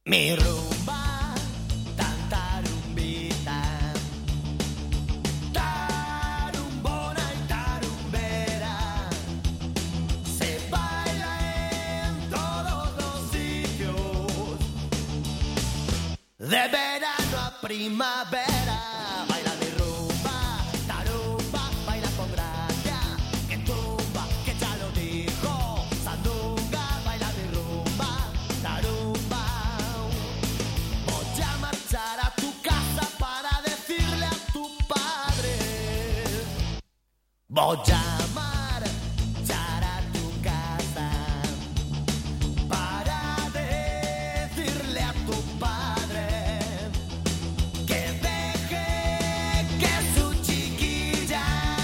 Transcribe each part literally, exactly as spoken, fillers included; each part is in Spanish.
Mi rumba, tan tarumbita, tarumbona y tarumbera, se baila en todos los sitios, de verano a primavera, baila mi rumba, tarumba, baila con gracia, que tumba, que ya lo dijo, sandunga, baila mi rumba, tarumba. Voy a marchar a tu casa para decirle a tu padre. Voy a marchar a tu casa para decirle a tu padre que deje que su chiquilla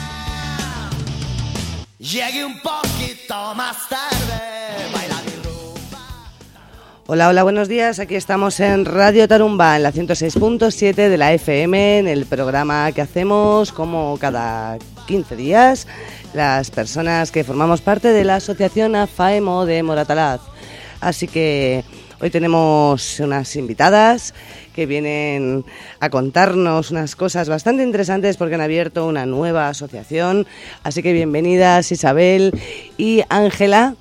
llegue un poquito más tarde. Baila mi rumba. Hola, hola, buenos días. Aquí estamos en Radio Tarumba, en la ciento seis punto siete de la F M, en el programa que hacemos como cada quince días las personas que formamos parte de la asociación AFAEMO de Moratalaz. Así que hoy tenemos unas invitadas que vienen a contarnos unas cosas bastante interesantes porque han abierto una nueva asociación. Así que bienvenidas Isabel y Ángela.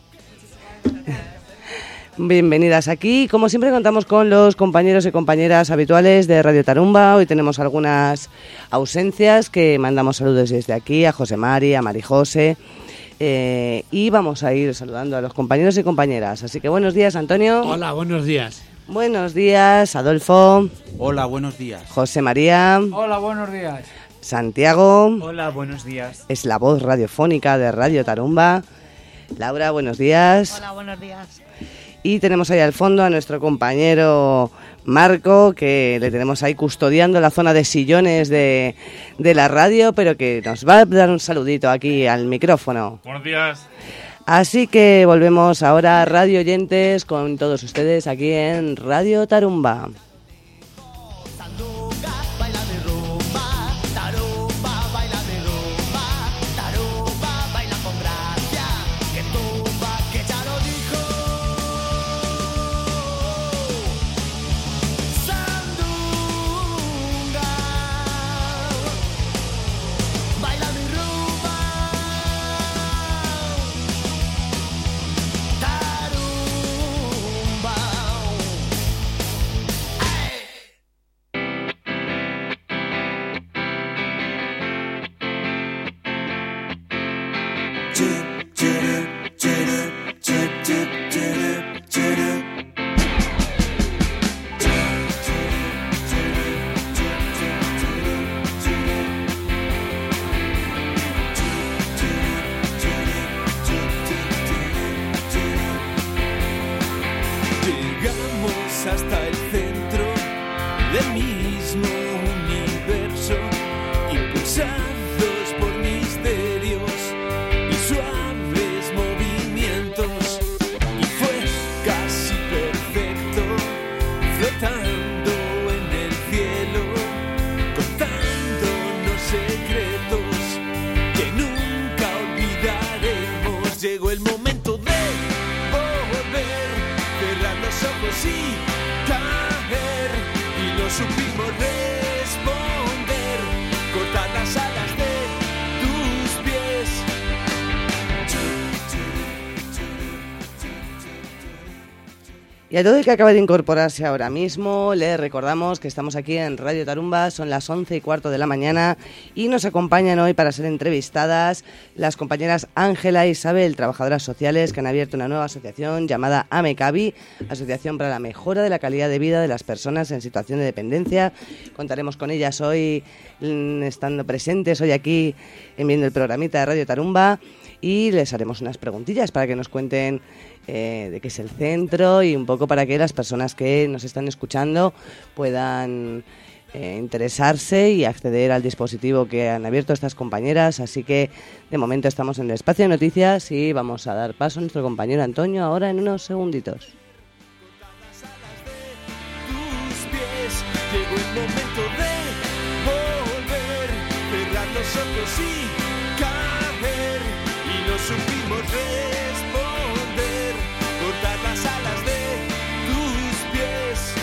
Bienvenidas aquí. Como siempre contamos con los compañeros y compañeras habituales de Radio Tarumba. Hoy tenemos algunas ausencias que mandamos saludos desde aquí a José Mari, a Mari José. Eh, y vamos a ir saludando a los compañeros y compañeras. Así que buenos días, Antonio. Hola, buenos días. Buenos días, Adolfo. Hola, buenos días. José María. Hola, buenos días. Santiago. Hola, buenos días. Es la voz radiofónica de Radio Tarumba. Laura, buenos días. Hola, buenos días. Y tenemos ahí al fondo a nuestro compañero Marco, que le tenemos ahí custodiando la zona de sillones de, de la radio, pero que nos va a dar un saludito aquí al micrófono. Buenos días. Así que volvemos ahora a Radio Oyentes con todos ustedes aquí en Radio Tarumba. Sandunga, baila mi rumba, tarumba, baila mi rumba, tarumba, baila con gracia, que tumba, que ya lo dijo. Sandunga, baila mi rumba, tarumba. Llegamos hasta el centro del mismo universo, impulsados por misterios y suaves movimientos, y fue casi perfecto, flotando en el cielo, contándonos secretos que nunca olvidaremos. Llegó el momento de volver, cerrar los ojos y caer, y no supimos responder, cortar las alas de tus pies. Y a todo el que acaba de incorporarse ahora mismo, le recordamos que estamos aquí en Radio Tarumba, son las once y cuarto de la mañana y nos acompañan hoy para ser entrevistadas las compañeras Ángela e Isabel, trabajadoras sociales que han abierto una nueva asociación llamada AMECABI, Asociación para la Mejora de la Calidad de Vida de las Personas en Situación de Dependencia. Contaremos con ellas hoy, estando presentes hoy aquí en viendo el programita de Radio Tarumba, y les haremos unas preguntillas para que nos cuenten eh, de qué es el centro y un poco para que las personas que nos están escuchando puedan eh, interesarse y acceder al dispositivo que han abierto estas compañeras. Así que de momento estamos en el espacio de noticias y vamos a dar paso a nuestro compañero Antonio ahora en unos segunditos. Llegó el momento de volver, cerrar los ojos y caer, y no supimos responder, cortar las alas de tus pies.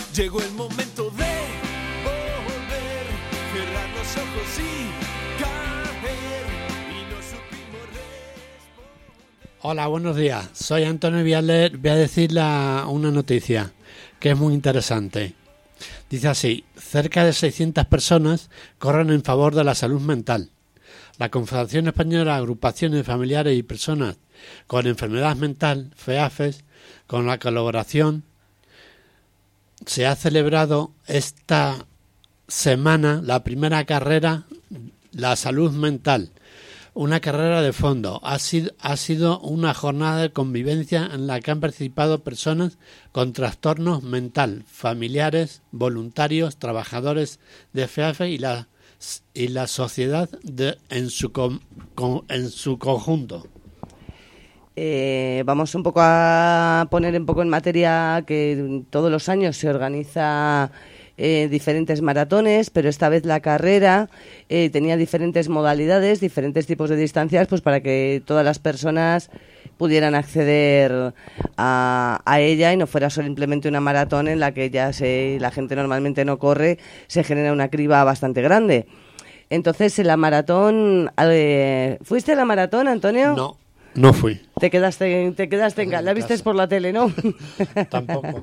Llegó el momento de volver, cerrar los ojos y caer, y no supimos responder. Hola, buenos días. Soy Antonio Viales. Voy a decir la, una noticia que es muy interesante. Dice así: cerca de seiscientas personas corren en favor de la salud mental. La Confederación Española de Agrupaciones Familiares y Personas con Enfermedad Mental, FEAFES, con la colaboración, se ha celebrado esta semana la primera carrera, la salud mental, una carrera de fondo. Ha sido, ha sido una jornada de convivencia en la que han participado personas con trastornos mental, familiares, voluntarios, trabajadores de FEAFE y la, y la sociedad de, en, su, con, con, en su conjunto. Eh, vamos un poco a poner un poco en materia que todos los años se organiza eh, diferentes maratones, pero esta vez la carrera eh, tenía diferentes modalidades, diferentes tipos de distancias, pues para que todas las personas pudieran acceder a, a ella y no fuera simplemente una maratón en la que ya se, la gente normalmente no corre, se genera una criba bastante grande. Entonces, en la maratón, eh, ¿fuiste a la maratón, Antonio? No. No fui. Te quedaste, te quedaste en casa. La viste por la tele, ¿no? Tampoco.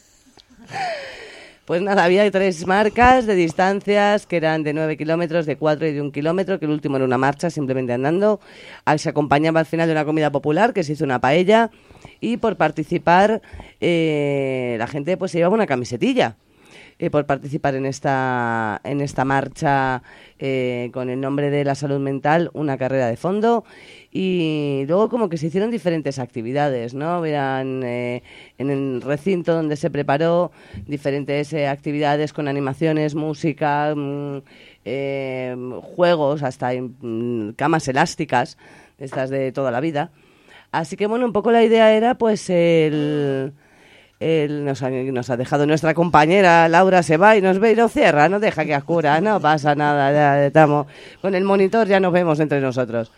Pues nada, había tres marcas de distancias que eran de nueve kilómetros, de cuatro y de un kilómetro, que el último era una marcha, simplemente andando. Se acompañaba al final de una comida popular, que se hizo una paella, y por participar eh, la gente pues se llevaba una camisetilla. Eh, por participar en esta en esta marcha eh, con el nombre de la salud mental, una carrera de fondo, y luego como que se hicieron diferentes actividades, ¿no? Eran eh, en el recinto donde se preparó diferentes eh, actividades con animaciones, música, mmm, eh, juegos, hasta mmm, camas elásticas, estas de toda la vida. Así que bueno, un poco la idea era pues el... Él nos ha, nos ha dejado nuestra compañera Laura, se va y nos ve y nos cierra, no deja que oscura, no pasa nada, ya estamos con el monitor, ya nos vemos entre nosotros.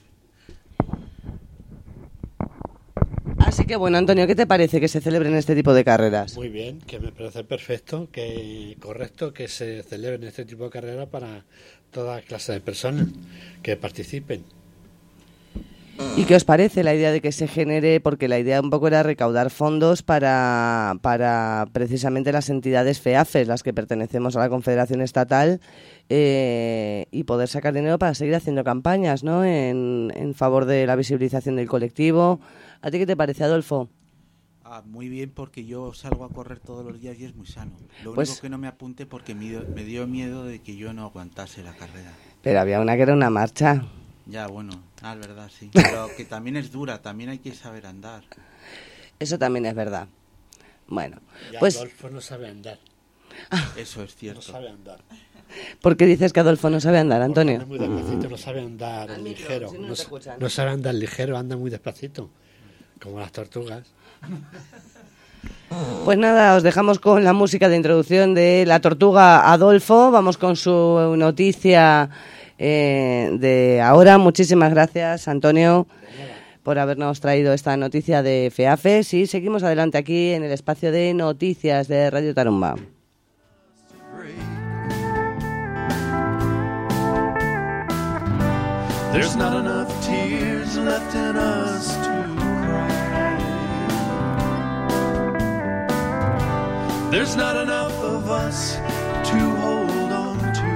Así que bueno, Antonio, ¿qué te parece que se celebren este tipo de carreras? Muy bien, que me parece perfecto, que correcto que se celebren este tipo de carreras para toda clase de personas que participen. ¿Y qué os parece la idea de que se genere? Porque la idea un poco era recaudar fondos para, para precisamente las entidades FEAFES, las que pertenecemos a la Confederación Estatal, eh, y poder sacar dinero para seguir haciendo campañas, ¿no? En, en favor de la visibilización del colectivo. ¿A ti qué te parece, Adolfo? Ah, muy bien, porque yo salgo a correr todos los días y es muy sano. Lo pues, único que no me apunte porque me dio, me dio miedo de que yo no aguantase la carrera. Pero había una que era una marcha. Ya, bueno, ah, es verdad, sí. Pero que también es dura, también hay que saber andar. Eso también es verdad. Bueno, y pues... Adolfo no sabe andar. Eso es cierto. No sabe andar. ¿Por qué dices que Adolfo no sabe andar, Antonio? Anda muy despacito, no sabe andar Al micro, ligero. si no, No, no, te escuchan. no sabe andar ligero, anda muy despacito. Como las tortugas. Pues nada, os dejamos con la música de introducción de la tortuga Adolfo. Vamos con su noticia eh, de ahora. Muchísimas gracias, Antonio, por habernos traído esta noticia de FEAFES. Y seguimos adelante aquí en el espacio de noticias de Radio Tarumba. There's not enough tears left in us to cry. There's not enough of us to hold on to.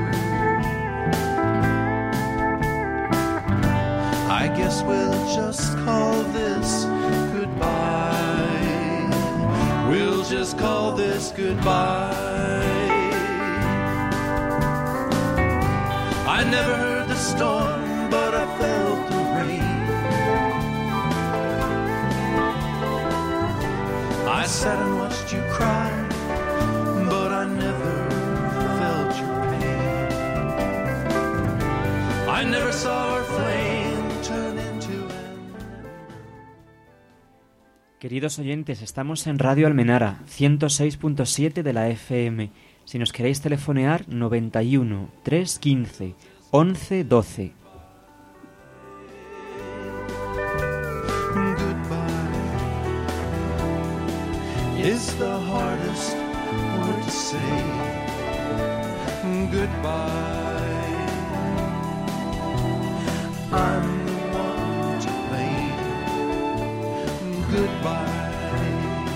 I guess we'll just call this goodbye. We'll just call this goodbye. I never heard the storm, but I felt the rain. I sat and watched you cry, but I never felt your pain. I never saw our flame turn into an... Queridos oyentes, estamos en Radio Almenara, ciento seis punto siete de la F M. Si nos queréis telefonear, noventa y uno, trescientos quince, once doce. Goodbye is the hardest to say goodbye. I'm the one to blame. Goodbye.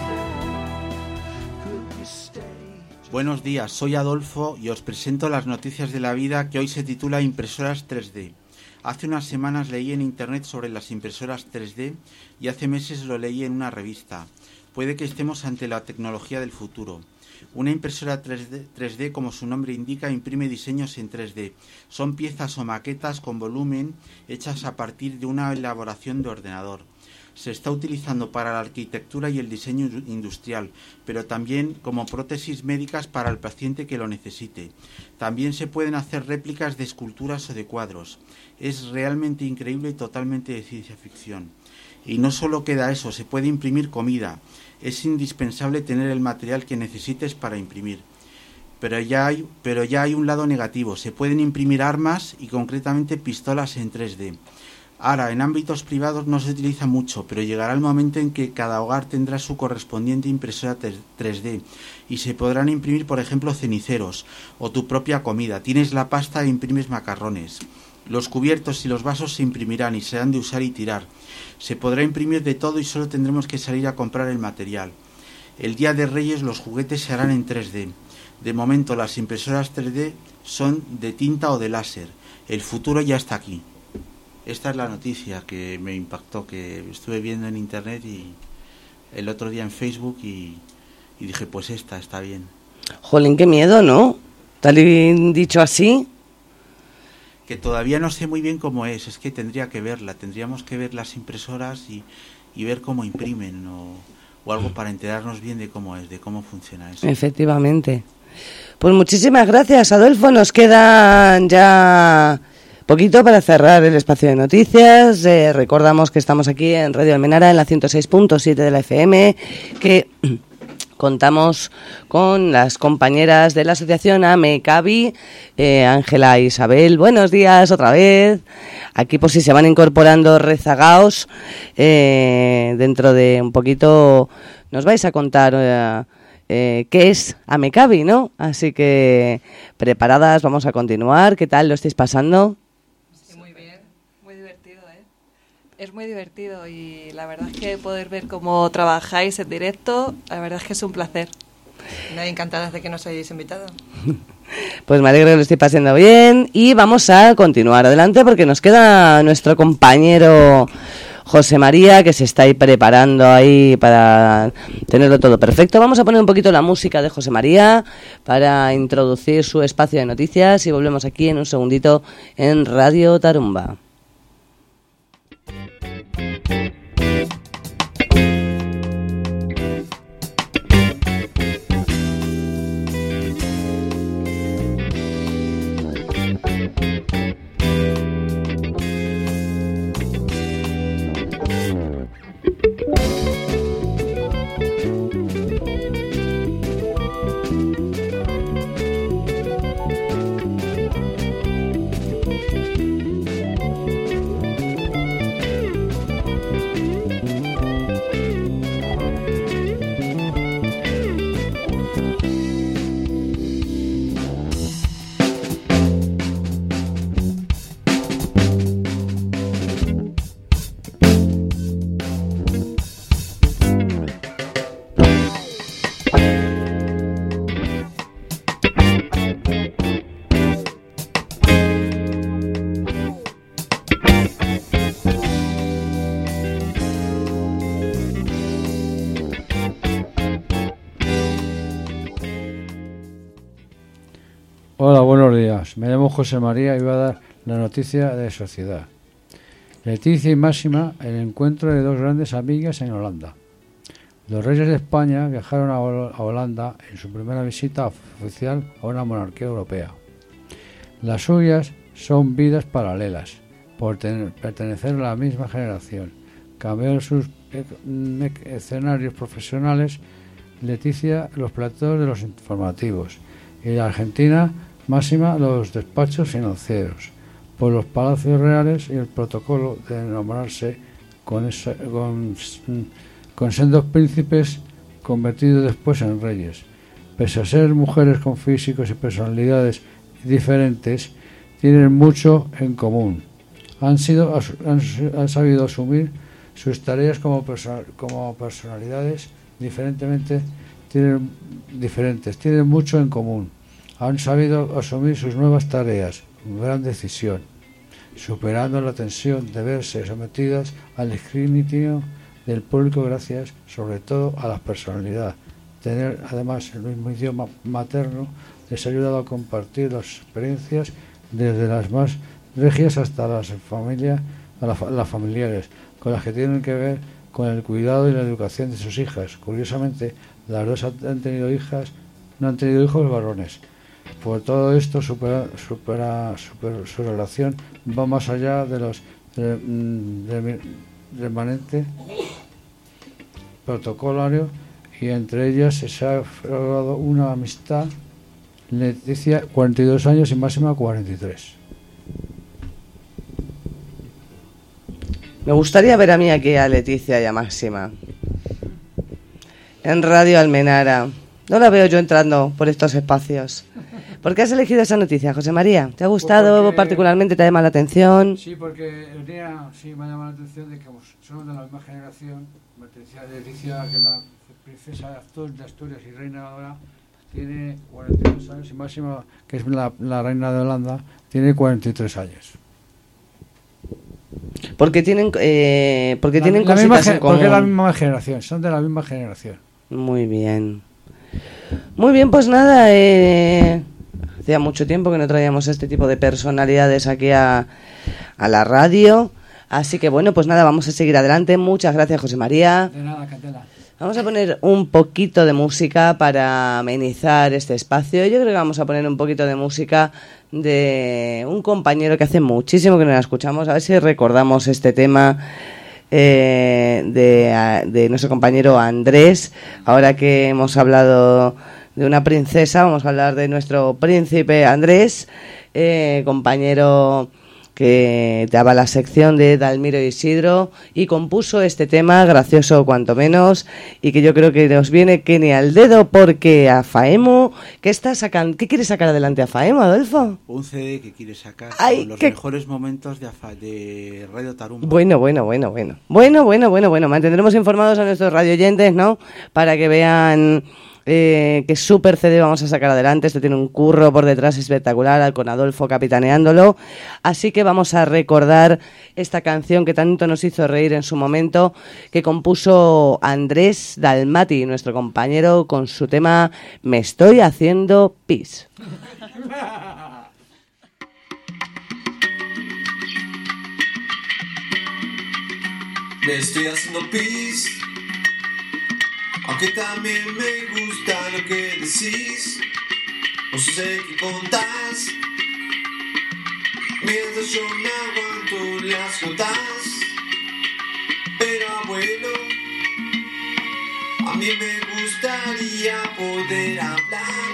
Could you stay? Buenos días, soy Adolfo y os presento las noticias de la vida que hoy se titula Impresoras tres D. Hace unas semanas leí en internet sobre las impresoras tres D y hace meses lo leí en una revista. Puede que estemos ante la tecnología del futuro. Una impresora tres D, tres D, como su nombre indica, imprime diseños en tres D. Son piezas o maquetas con volumen hechas a partir de una elaboración de ordenador. Se está utilizando para la arquitectura y el diseño industrial, pero también como prótesis médicas para el paciente que lo necesite. También se pueden hacer réplicas de esculturas o de cuadros. Es realmente increíble y totalmente de ciencia ficción. Y no solo queda eso, se puede imprimir comida. Es indispensable tener el material que necesites para imprimir. Pero ya hay, pero ya hay un lado negativo. Se pueden imprimir armas y concretamente pistolas en tres D. Ahora, en ámbitos privados no se utiliza mucho, pero llegará el momento en que cada hogar tendrá su correspondiente impresora tres D y se podrán imprimir, por ejemplo, ceniceros o tu propia comida. Tienes la pasta e imprimes macarrones. Los cubiertos y los vasos se imprimirán y serán de usar y tirar. Se podrá imprimir de todo y solo tendremos que salir a comprar el material. El día de Reyes los juguetes se harán en tres D. De momento las impresoras tres D son de tinta o de láser. El futuro ya está aquí. Esta es la noticia que me impactó, que estuve viendo en internet y el otro día en Facebook y, y dije, pues esta está bien. Jolín, qué miedo, ¿no? Tal y dicho así. Que todavía no sé muy bien cómo es, es que tendría que verla, tendríamos que ver las impresoras y, y ver cómo imprimen o, o algo para enterarnos bien de cómo es, de cómo funciona eso. Efectivamente. Pues muchísimas gracias, Adolfo. Nos quedan ya poquito para cerrar el espacio de noticias. Eh, recordamos que estamos aquí en Radio Almenara, en la ciento seis punto siete de la F M, que contamos con las compañeras de la asociación AMECABI, eh, Ángela e Isabel. Buenos días otra vez. Aquí por si se van incorporando rezagaos, eh, dentro de un poquito nos vais a contar eh, eh, qué es AMECABI, ¿no? Así que preparadas, vamos a continuar. ¿Qué tal lo estáis pasando? Es muy divertido y la verdad es que poder ver cómo trabajáis en directo, la verdad es que es un placer. No, encantadas de que nos hayáis invitado. Pues me alegro que lo estéis pasando bien y vamos a continuar adelante porque nos queda nuestro compañero José María, que se está ahí preparando ahí para tenerlo todo perfecto. Vamos a poner un poquito la música de José María para introducir su espacio de noticias y volvemos aquí en un segundito en Radio Tarumba. Hola, buenos días. Me llamo José María y voy a dar la noticia de sociedad. Leticia y Máxima, el encuentro de dos grandes amigas en Holanda. Los reyes de España viajaron a Holanda en su primera visita oficial a una monarquía europea. Las suyas son vidas paralelas, por tener, pertenecer a la misma generación. Cambiaron sus escenarios profesionales, Leticia los platos de los informativos y la Argentina, Máxima, los despachos financieros, por los palacios reales y el protocolo de enamorarse con, esa, con, con sendos príncipes convertidos después en reyes. pese a ser mujeres con físicos y personalidades diferentes, tienen mucho en común. Han, sido, han, han sabido asumir sus tareas como, perso- como personalidades diferentemente tienen, diferentes, tienen mucho en común. Han sabido asumir sus nuevas tareas con gran decisión, superando la tensión de verse sometidas al escrutinio del público gracias sobre todo a la personalidad. Tener además el mismo idioma materno les ha ayudado a compartir las experiencias desde las más regias hasta las familias, a la, las familiares, con las que tienen que ver con el cuidado y la educación de sus hijas. Curiosamente, las dos han tenido hijas, no han tenido hijos varones. Por todo esto, supera, supera, supera, su relación va más allá de los de, de, remanentes protocolarios y entre ellas se ha logrado una amistad. Leticia, cuarenta y dos años y Máxima, cuarenta y tres. Me gustaría ver a mí aquí a Leticia y a Máxima en Radio Almenara. No la veo yo entrando por estos espacios. ¿Por qué has elegido esa noticia, José María? ¿Te ha gustado porque, particularmente? ¿Te ha llamado la atención? Sí, porque el día sí me ha llamado la atención de que somos de la misma generación. Me decía Leticia, que la princesa de Asturias y reina ahora, tiene cuarenta y dos años y Máxima, que es la, la reina de Holanda, tiene cuarenta y tres años. Porque tienen, eh, porque la, tienen la cositas misma, en común. Porque es la misma generación, son de la misma generación. Muy bien. Muy bien, pues nada, eh, hacía mucho tiempo que no traíamos este tipo de personalidades aquí a, a la radio. Así que bueno, pues nada, vamos a seguir adelante. Muchas gracias, José María. De nada, Candela. Vamos a poner un poquito de música para amenizar este espacio. Yo creo que vamos a poner un poquito de música de un compañero que hace muchísimo que no la escuchamos. A ver si recordamos este tema eh, de, de nuestro compañero Andrés. Ahora que hemos hablado de una princesa, vamos a hablar de nuestro príncipe Andrés, eh, compañero que daba la sección de Dalmiro Isidro y compuso este tema, gracioso cuanto menos, y que yo creo que nos viene que ni al dedo, porque a Faemo, ¿qué está sacando? ¿Qué quiere sacar adelante a Faemo, Adolfo? Un C D que quiere sacar Ay, con los qué... mejores momentos de, Afa, de Radio Tarumba. Bueno, bueno, bueno, bueno. Bueno, bueno, bueno, bueno. Mantendremos informados a nuestros radioyentes, ¿no? Para que vean... Eh, que super C D vamos a sacar adelante. Esto tiene un curro por detrás espectacular, con Adolfo capitaneándolo. Así que vamos a recordar esta canción que tanto nos hizo reír en su momento, que compuso Andrés Dalmati, nuestro compañero, con su tema Me estoy haciendo pis. Me estoy haciendo pis, aunque también me gusta lo que decís, no sé qué contás, mientras yo me aguanto las gotas. Pero abuelo, a mí me gustaría poder hablar.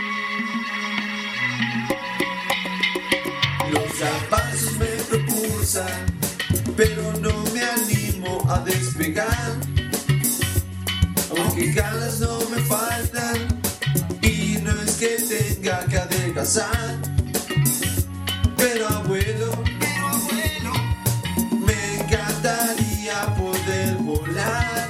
Los zapatos me propulsan, pero no me animo a despegar. Aunque ganas no me faltan, y no es que tenga que adelgazar. Pero abuelo, pero abuelo, me encantaría poder volar.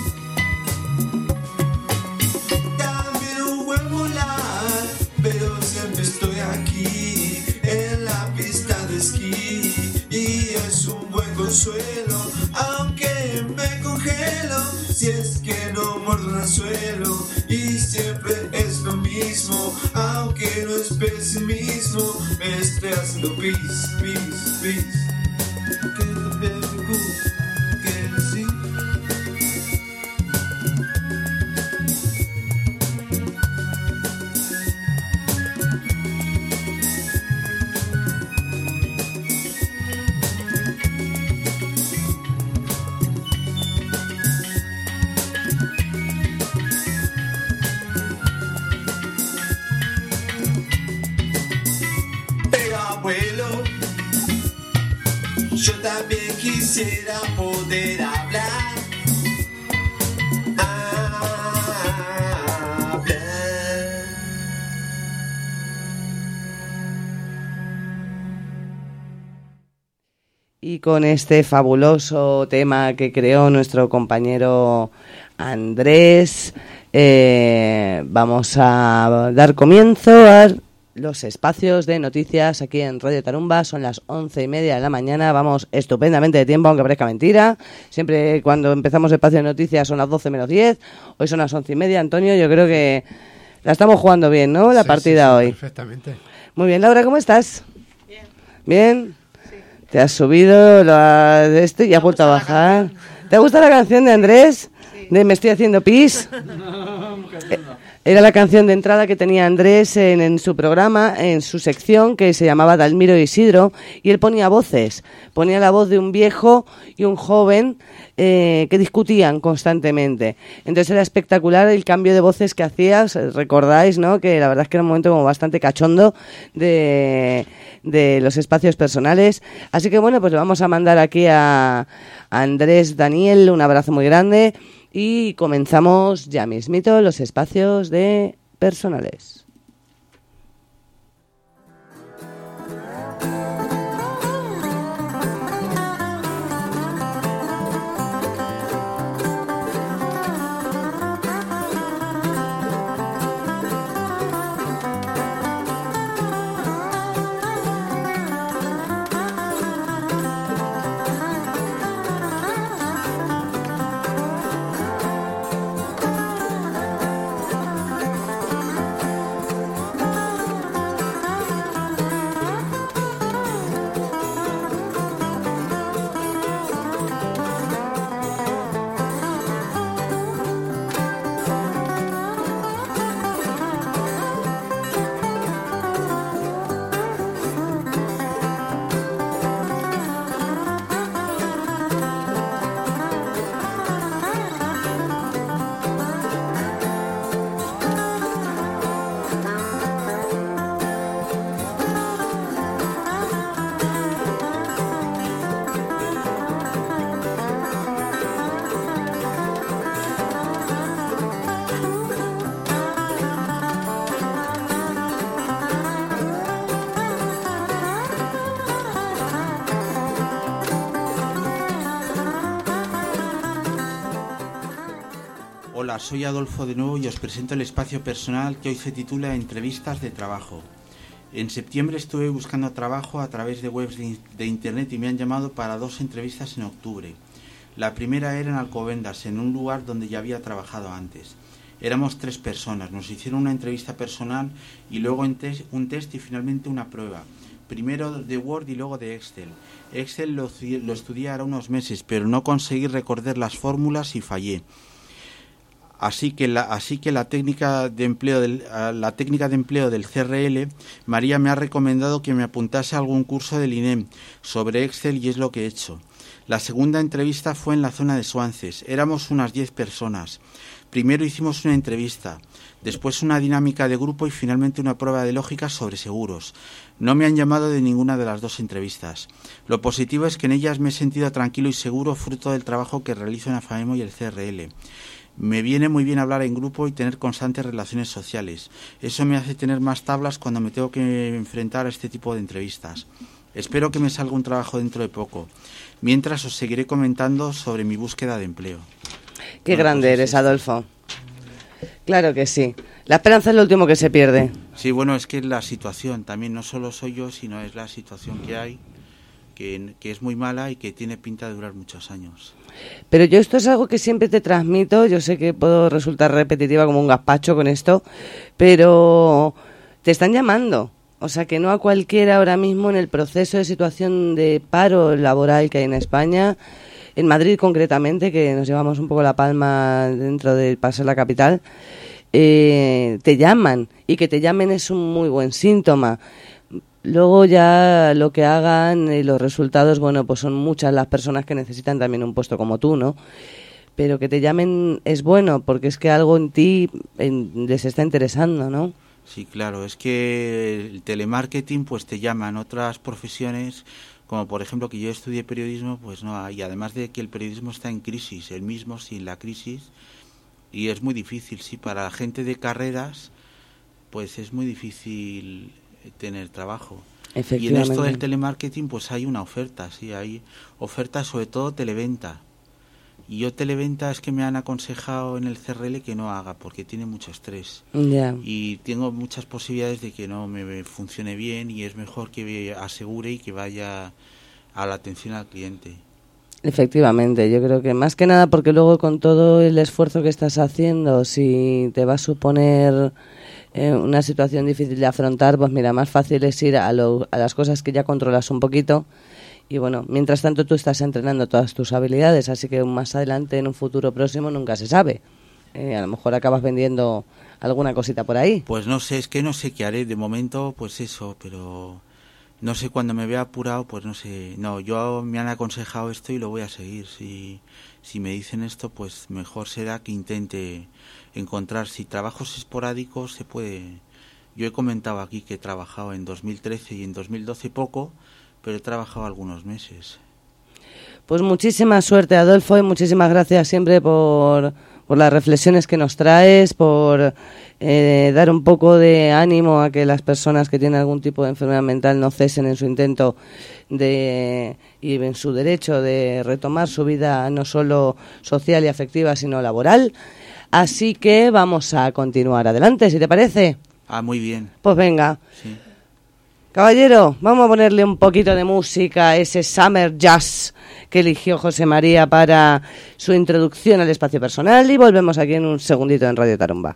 También un buen volar, pero siempre estoy aquí en la pista de esquí, y es un buen consuelo, aunque me congelo si es que no muerdo el suelo, y siempre es lo mismo, aunque no es pesimismo. Me estoy haciendo pis, pis, pis, que también me gusta que sí. Yo también quisiera poder hablar, hablar. con este fabuloso tema que creó nuestro compañero Andrés, eh, vamos a dar comienzo a los espacios de noticias aquí en Radio Tarumba. Son las once y media de la mañana, vamos estupendamente de tiempo, aunque parezca mentira. Siempre cuando empezamos el espacio de noticias son las doce menos diez, hoy son las once y media. Antonio, yo creo que la estamos jugando bien, ¿no? La sí, partida sí, sí, hoy. Perfectamente. Muy bien, Laura, ¿cómo estás? Bien. ¿Bien? Sí. ¿Te has subido la de este y has vuelto a bajar? ¿Te gusta la canción de Andrés? Sí. De Me estoy haciendo pis. Era la canción de entrada que tenía Andrés en, en su programa, en su sección, que se llamaba Dalmiro Isidro, y él ponía voces. Ponía la voz de un viejo y un joven eh, que discutían constantemente. Entonces era espectacular el cambio de voces que hacía. Recordáis, ¿no?, que la verdad es que era un momento como bastante cachondo de, de los espacios personales. Así que bueno, pues le vamos a mandar aquí a, a Andrés Daniel un abrazo muy grande. Y comenzamos ya mismito los espacios de personales. Hola, soy Adolfo de nuevo y os presento el espacio personal que hoy se titula Entrevistas de Trabajo. En septiembre estuve buscando trabajo a través de webs de, de internet y me han llamado para dos entrevistas en octubre. La primera era en Alcobendas, en un lugar donde ya había trabajado antes. Éramos tres personas, nos hicieron una entrevista personal y luego un test, un test y finalmente una prueba. Primero de Word y luego de Excel. Excel lo, lo estudié ahora unos meses, pero no conseguí recordar las fórmulas y fallé. Así que la, así que la técnica de empleo del, la técnica de empleo del C R L, María me ha recomendado que me apuntase a algún curso del I N E M sobre Excel y es lo que he hecho. La segunda entrevista fue en la zona de Suances. Éramos unas diez personas. Primero hicimos una entrevista, después una dinámica de grupo y finalmente una prueba de lógica sobre seguros. No me han llamado de ninguna de las dos entrevistas. Lo positivo es que en ellas me he sentido tranquilo y seguro fruto del trabajo que realizo en AFAEMO y el C R L. Me viene muy bien hablar en grupo y tener constantes relaciones sociales. Eso me hace tener más tablas cuando me tengo que enfrentar a este tipo de entrevistas. Espero que me salga un trabajo dentro de poco. Mientras os seguiré comentando sobre mi búsqueda de empleo. Qué Bueno, grande pues eres, es esto. Adolfo. Claro que sí. La esperanza es lo último que se pierde. Sí, bueno, es que es la situación. También no solo soy yo, sino es la situación que hay, que, que es muy mala y que tiene pinta de durar muchos años. Pero yo esto es algo que siempre te transmito. Yo sé que puedo resultar repetitiva como un gazpacho con esto, pero te están llamando. O sea, que no a cualquiera ahora mismo en el proceso de situación de paro laboral que hay en España, en Madrid concretamente, que nos llevamos un poco la palma dentro de para ser la capital, eh, te llaman. Y que te llamen es un muy buen síntoma. Luego ya lo que hagan y los resultados, bueno, pues son muchas las personas que necesitan también un puesto como tú, ¿no? Pero que te llamen es bueno, porque es que algo en ti en, les está interesando, ¿no? Sí, claro, es que el telemarketing pues te llaman. Otras profesiones, como por ejemplo que yo estudié periodismo, pues no hay. Además de que el periodismo está en crisis, el mismo sin la crisis, y es muy difícil, sí, para la gente de carreras, pues es muy difícil tener trabajo. Y en esto del telemarketing pues hay una oferta, sí, hay ofertas, sobre todo televenta. Y yo televenta es que me han aconsejado en el C R L que no haga porque tiene mucho estrés. Yeah. Y tengo muchas posibilidades de que no me funcione bien y es mejor que me asegure y que vaya a la atención al cliente. Efectivamente, yo creo que más que nada porque luego con todo el esfuerzo que estás haciendo, si te va a suponer eh, una situación difícil de afrontar, pues mira, más fácil es ir a, lo, a las cosas que ya controlas un poquito. Y bueno, mientras tanto tú estás entrenando todas tus habilidades, así que más adelante, en un futuro próximo, nunca se sabe. Eh, a lo mejor acabas vendiendo alguna cosita por ahí. Pues no sé, es que no sé qué haré. De momento, pues eso, pero no sé, cuando me vea apurado, pues no sé. No, yo me han aconsejado esto y lo voy a seguir. Si, si me dicen esto, pues mejor será que intente encontrar. Si trabajos esporádicos se puede. Yo he comentado aquí que he trabajado en dos mil trece y en dos mil doce poco, pero he trabajado algunos meses. Pues muchísima suerte, Adolfo, y muchísimas gracias siempre por, por las reflexiones que nos traes, por eh, dar un poco de ánimo a que las personas que tienen algún tipo de enfermedad mental no cesen en su intento de y en su derecho de retomar su vida no solo social y afectiva, sino laboral. Así que vamos a continuar adelante, si te parece. Ah, muy bien. Pues venga. Sí. Caballero, vamos a ponerle un poquito de música a ese Summer Jazz que eligió José María para su introducción al espacio personal y volvemos aquí en un segundito en Radio Tarumba.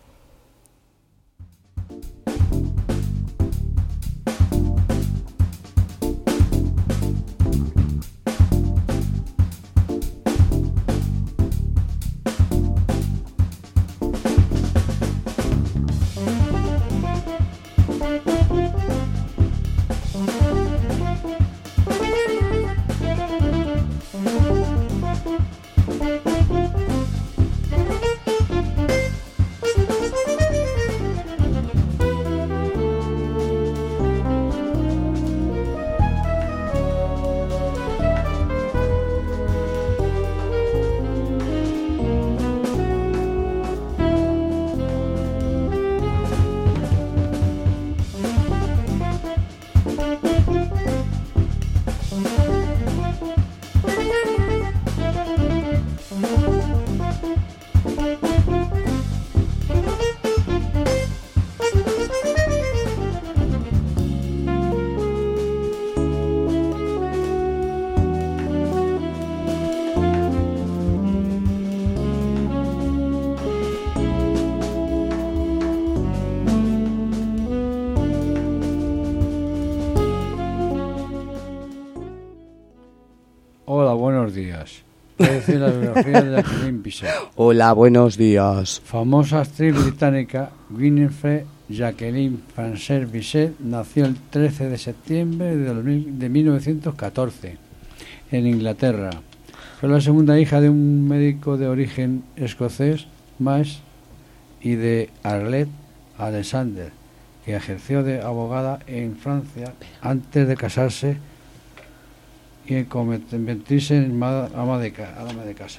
Hola, buenos días. Voy a decir la biografía de Jacqueline Bisset. Hola, buenos días. Famosa actriz británica Winifred Jacqueline Frances Bisset nació el trece de septiembre de mil novecientos catorce en Inglaterra. Fue la segunda hija de un médico de origen escocés, Max, y de Arlette Alexander, que ejerció de abogada en Francia antes de casarse y convertirse en ama de, ama de casa.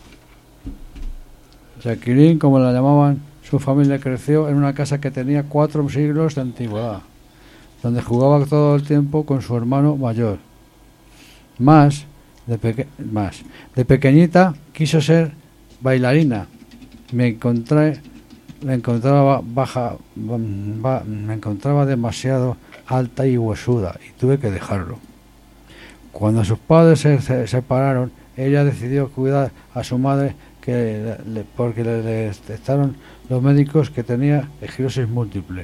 Jacqueline, como la llamaban, su familia creció en una casa que tenía cuatro siglos de antigüedad, donde jugaba todo el tiempo con su hermano mayor. Más de, peque- más, de pequeñita quiso ser bailarina. Me encontré, me encontraba baja, ba, me encontraba demasiado alta y huesuda y tuve que dejarlo. Cuando sus padres se, se separaron, ella decidió cuidar a su madre que le, porque le detectaron los médicos que tenía esclerosis múltiple.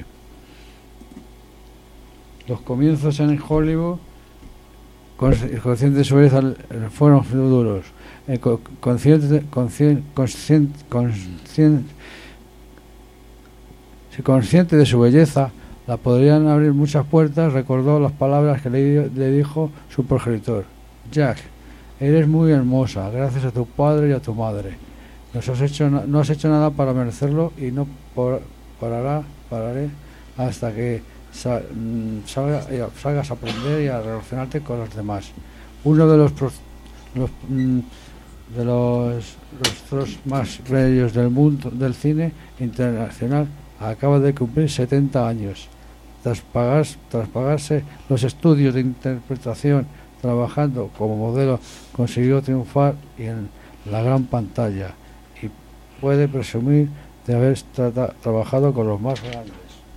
Los comienzos en Hollywood, consciente de su belleza, fueron duros. Eh, consciente, consciente, consciente, consciente, consciente de su belleza, la podrían abrir muchas puertas. Recordó las palabras que le, le dijo su progenitor: Jack, eres muy hermosa, gracias a tu padre y a tu madre. No has hecho, no has hecho nada para merecerlo y no por, parará, pararé hasta que sal, salga, salgas a aprender y a relacionarte con los demás. Uno de los, los de los rostros más bellos del mundo del cine internacional acaba de cumplir setenta años. tras, pagar, tras pagarse los estudios de interpretación, trabajando como modelo, consiguió triunfar en la gran pantalla y puede presumir de haber tra- trabajado con los más grandes.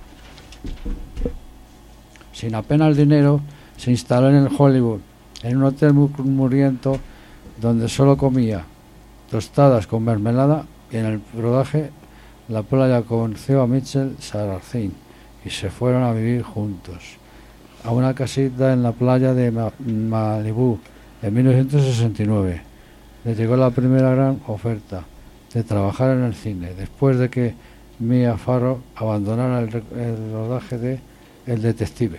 Sin apenas dinero, se instaló en el Hollywood, en un hotel muy mugriento donde solo comía tostadas con mermelada, y en el rodaje la playa conoció a Michelle Sarrazin y se fueron a vivir juntos a una casita en la playa de Ma- Malibú en mil novecientos sesenta y nueve. Le llegó la primera gran oferta de trabajar en el cine después de que Mia Farrow abandonara el, re- el rodaje de El Detective.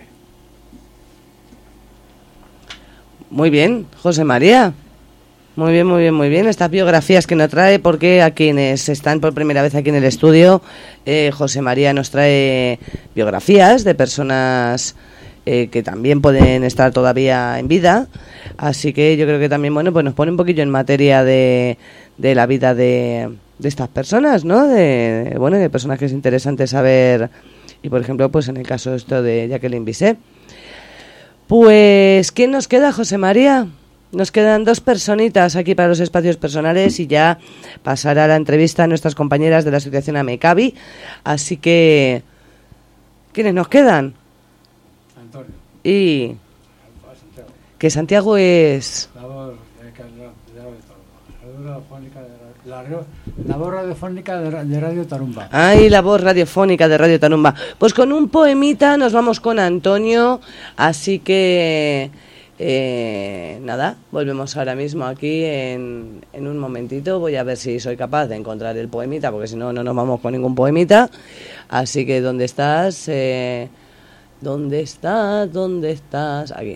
Muy bien, José María. Muy bien, muy bien, muy bien. Estas biografías que nos trae, porque a quienes están por primera vez aquí en el estudio, eh, José María nos trae biografías de personas eh, que también pueden estar todavía en vida. Así que yo creo que también, bueno, pues nos pone un poquillo en materia de, de la vida de, de estas personas, ¿no? De, bueno, de personajes interesantes saber. Y por ejemplo, pues en el caso esto de Jacqueline Bisset. Pues, ¿quién nos queda, José María? Nos quedan dos personitas aquí para los espacios personales y ya pasará la entrevista a nuestras compañeras de la asociación AMECABI. Así que, ¿quiénes nos quedan? Antonio. Y que Santiago es La voz radiofónica de la, la voz radiofónica de, ra- de Radio Tarumba. Ay, la voz radiofónica de Radio Tarumba. Pues con un poemita nos vamos con Antonio, así que eh, nada, volvemos ahora mismo aquí en, en un momentito. Voy a ver si soy capaz de encontrar el poemita, porque si no, no nos vamos con ningún poemita. Así que, ¿dónde estás? Eh, ¿Dónde estás? ¿Dónde estás? Aquí.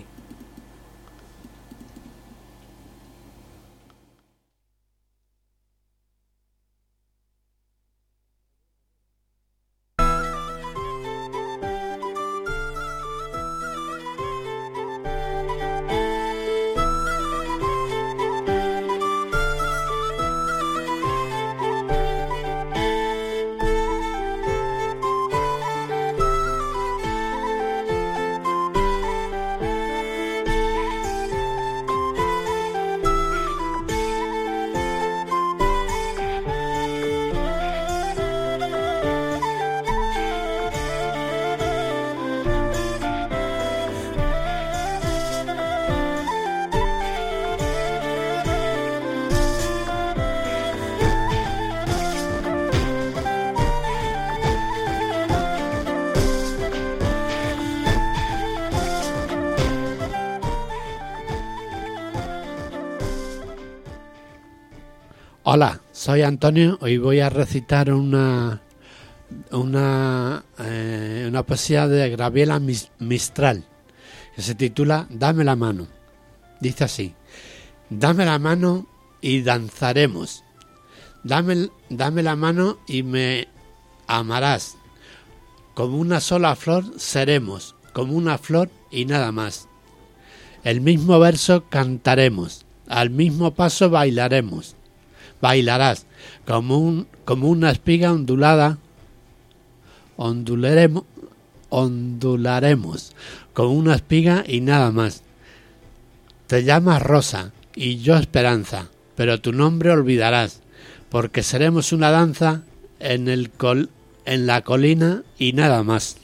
Hola, soy Antonio. Hoy voy a recitar una una, eh, una poesía de Gabriela Mistral que se titula Dame la mano. Dice así: dame la mano y danzaremos. Dame, dame la mano y me amarás. Como una sola flor seremos, como una flor y nada más. El mismo verso cantaremos, al mismo paso bailaremos. Bailarás como un como una espiga ondulada, ondularemos, ondularemos como una espiga y nada más. Te llamas Rosa y yo Esperanza, pero tu nombre olvidarás, porque seremos una danza en el col, en la colina y nada más.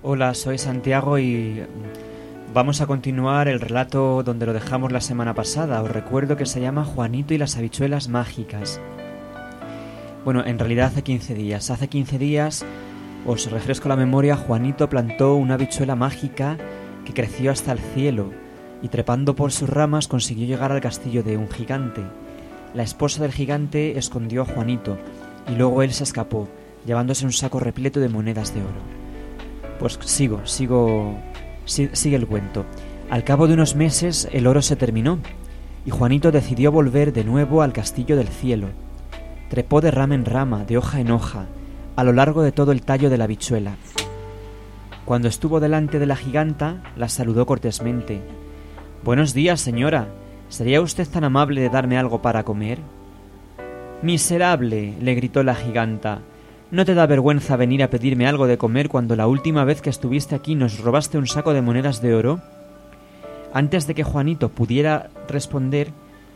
Hola, soy Santiago y vamos a continuar el relato donde lo dejamos la semana pasada. Os recuerdo que se llama Juanito y las habichuelas mágicas. Bueno, en realidad hace quince días. Hace quince días, os refresco la memoria, Juanito plantó una habichuela mágica que creció hasta el cielo y trepando por sus ramas consiguió llegar al castillo de un gigante. La esposa del gigante escondió a Juanito y luego él se escapó, llevándose un saco repleto de monedas de oro. Pues sigo, sigo, si, sigue el cuento. Al cabo de unos meses el oro se terminó y Juanito decidió volver de nuevo al castillo del cielo. Trepó de rama en rama, de hoja en hoja, a lo largo de todo el tallo de la habichuela. Cuando estuvo delante de la giganta, la saludó cortésmente. «Buenos días, señora. ¿Sería usted tan amable de darme algo para comer?» «Miserable», le gritó la giganta. «¿No te da vergüenza venir a pedirme algo de comer cuando la última vez que estuviste aquí nos robaste un saco de monedas de oro?» Antes de que Juanito pudiera responder,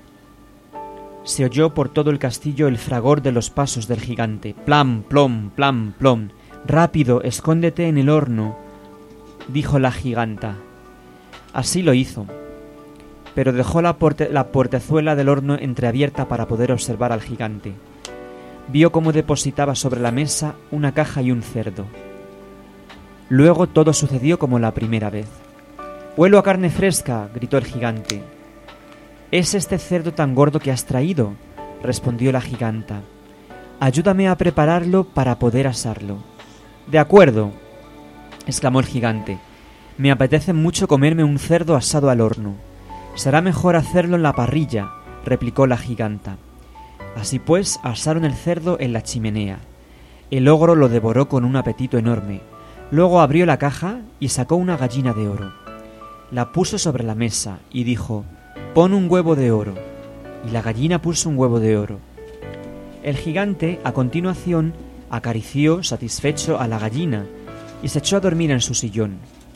se oyó por todo el castillo el fragor de los pasos del gigante. «Plam, plom, plam, plom. Rápido, escóndete en el horno», dijo la giganta. Así lo hizo, pero dejó la, porte- la portezuela del horno entreabierta para poder observar al gigante. Vio cómo depositaba sobre la mesa una caja y un cerdo. Luego todo sucedió como la primera vez. «Huelo a carne fresca», gritó el gigante. «¿Es este cerdo tan gordo que has traído?», respondió la giganta. «Ayúdame a prepararlo para poder asarlo». «De acuerdo», exclamó el gigante. «Me apetece mucho comerme un cerdo asado al horno». «Será mejor hacerlo en la parrilla», replicó la giganta. Así pues, asaron el cerdo en la chimenea. El ogro lo devoró con un apetito enorme. Luego abrió la caja y sacó una gallina de oro. La puso sobre la mesa y dijo: «Pon un huevo de oro». Y la gallina puso un huevo de oro. El gigante, a continuación, acarició, satisfecho, a la gallina y se echó a dormir en su sillón.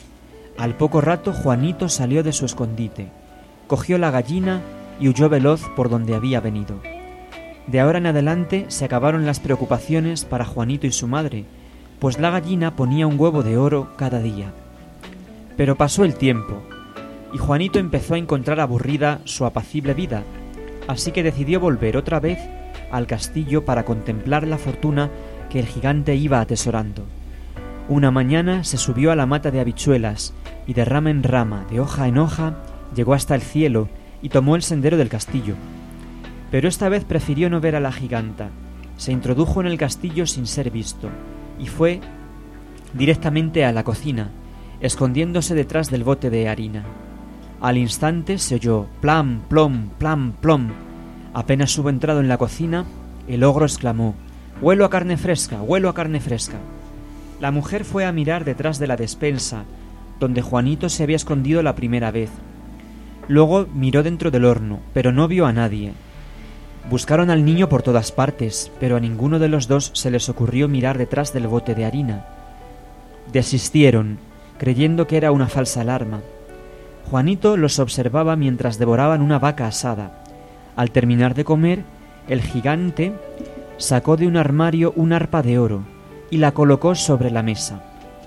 Al poco rato Juanito salió de su escondite, cogió la gallina y huyó veloz por donde había venido. De ahora en adelante se acabaron las preocupaciones para Juanito y su madre, pues la gallina ponía un huevo de oro cada día. Pero pasó el tiempo, y Juanito empezó a encontrar aburrida su apacible vida, así que decidió volver otra vez al castillo para contemplar la fortuna que el gigante iba atesorando. Una mañana se subió a la mata de habichuelas y de rama en rama, de hoja en hoja, llegó hasta el cielo y tomó el sendero del castillo. Pero esta vez prefirió no ver a la giganta. Se introdujo en el castillo sin ser visto y fue directamente a la cocina, escondiéndose detrás del bote de harina. Al instante se oyó plam, plom, plam, plom. Apenas hubo entrado en la cocina, el ogro exclamó: «Huelo a carne fresca, huelo a carne fresca». La mujer fue a mirar detrás de la despensa, donde Juanito se había escondido la primera vez. Luego miró dentro del horno, pero no vio a nadie. Buscaron al niño por todas partes, pero a ninguno de los dos se les ocurrió mirar detrás del bote de harina. Desistieron, creyendo que era una falsa alarma. Juanito los observaba mientras devoraban una vaca asada. Al terminar de comer, el gigante sacó de un armario una arpa de oro y la colocó sobre la mesa.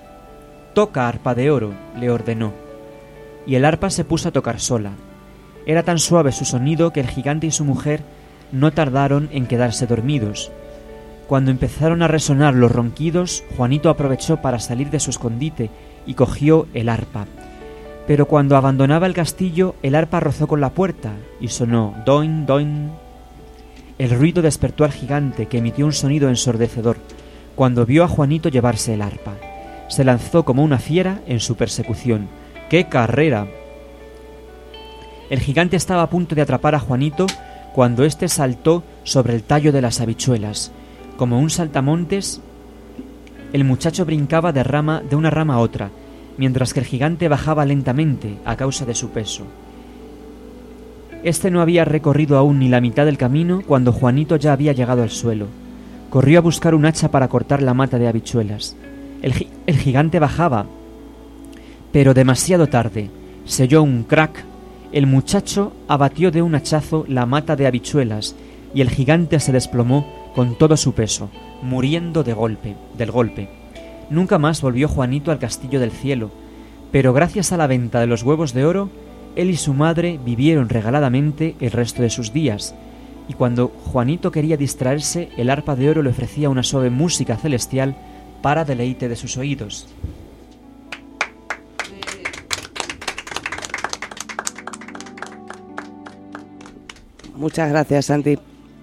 «Toca, arpa de oro», le ordenó. Y el arpa se puso a tocar sola. Era tan suave su sonido que el gigante y su mujer no tardaron en quedarse dormidos. Cuando empezaron a resonar los ronquidos, Juanito aprovechó para salir de su escondite y cogió el arpa. Pero cuando abandonaba el castillo, el arpa rozó con la puerta y sonó doin, doin. El ruido despertó al gigante, que emitió un sonido ensordecedor cuando vio a Juanito llevarse el arpa. Se lanzó como una fiera en su persecución. ¡Qué carrera! El gigante estaba a punto de atrapar a Juanito cuando éste saltó sobre el tallo de las habichuelas. Como un saltamontes, el muchacho brincaba de rama de una rama a otra, mientras que el gigante bajaba lentamente a causa de su peso. Este no había recorrido aún ni la mitad del camino cuando Juanito ya había llegado al suelo. Corrió a buscar un hacha para cortar la mata de habichuelas. El, gi- el gigante bajaba, pero demasiado tarde. Se oyó un crack. El muchacho abatió de un hachazo la mata de habichuelas y el gigante se desplomó con todo su peso, muriendo de golpe, del golpe. Nunca más volvió Juanito al castillo del cielo, pero gracias a la venta de los huevos de oro, él y su madre vivieron regaladamente el resto de sus días, y cuando Juanito quería distraerse, el arpa de oro le ofrecía una suave música celestial para deleite de sus oídos. Muchas gracias, Santi.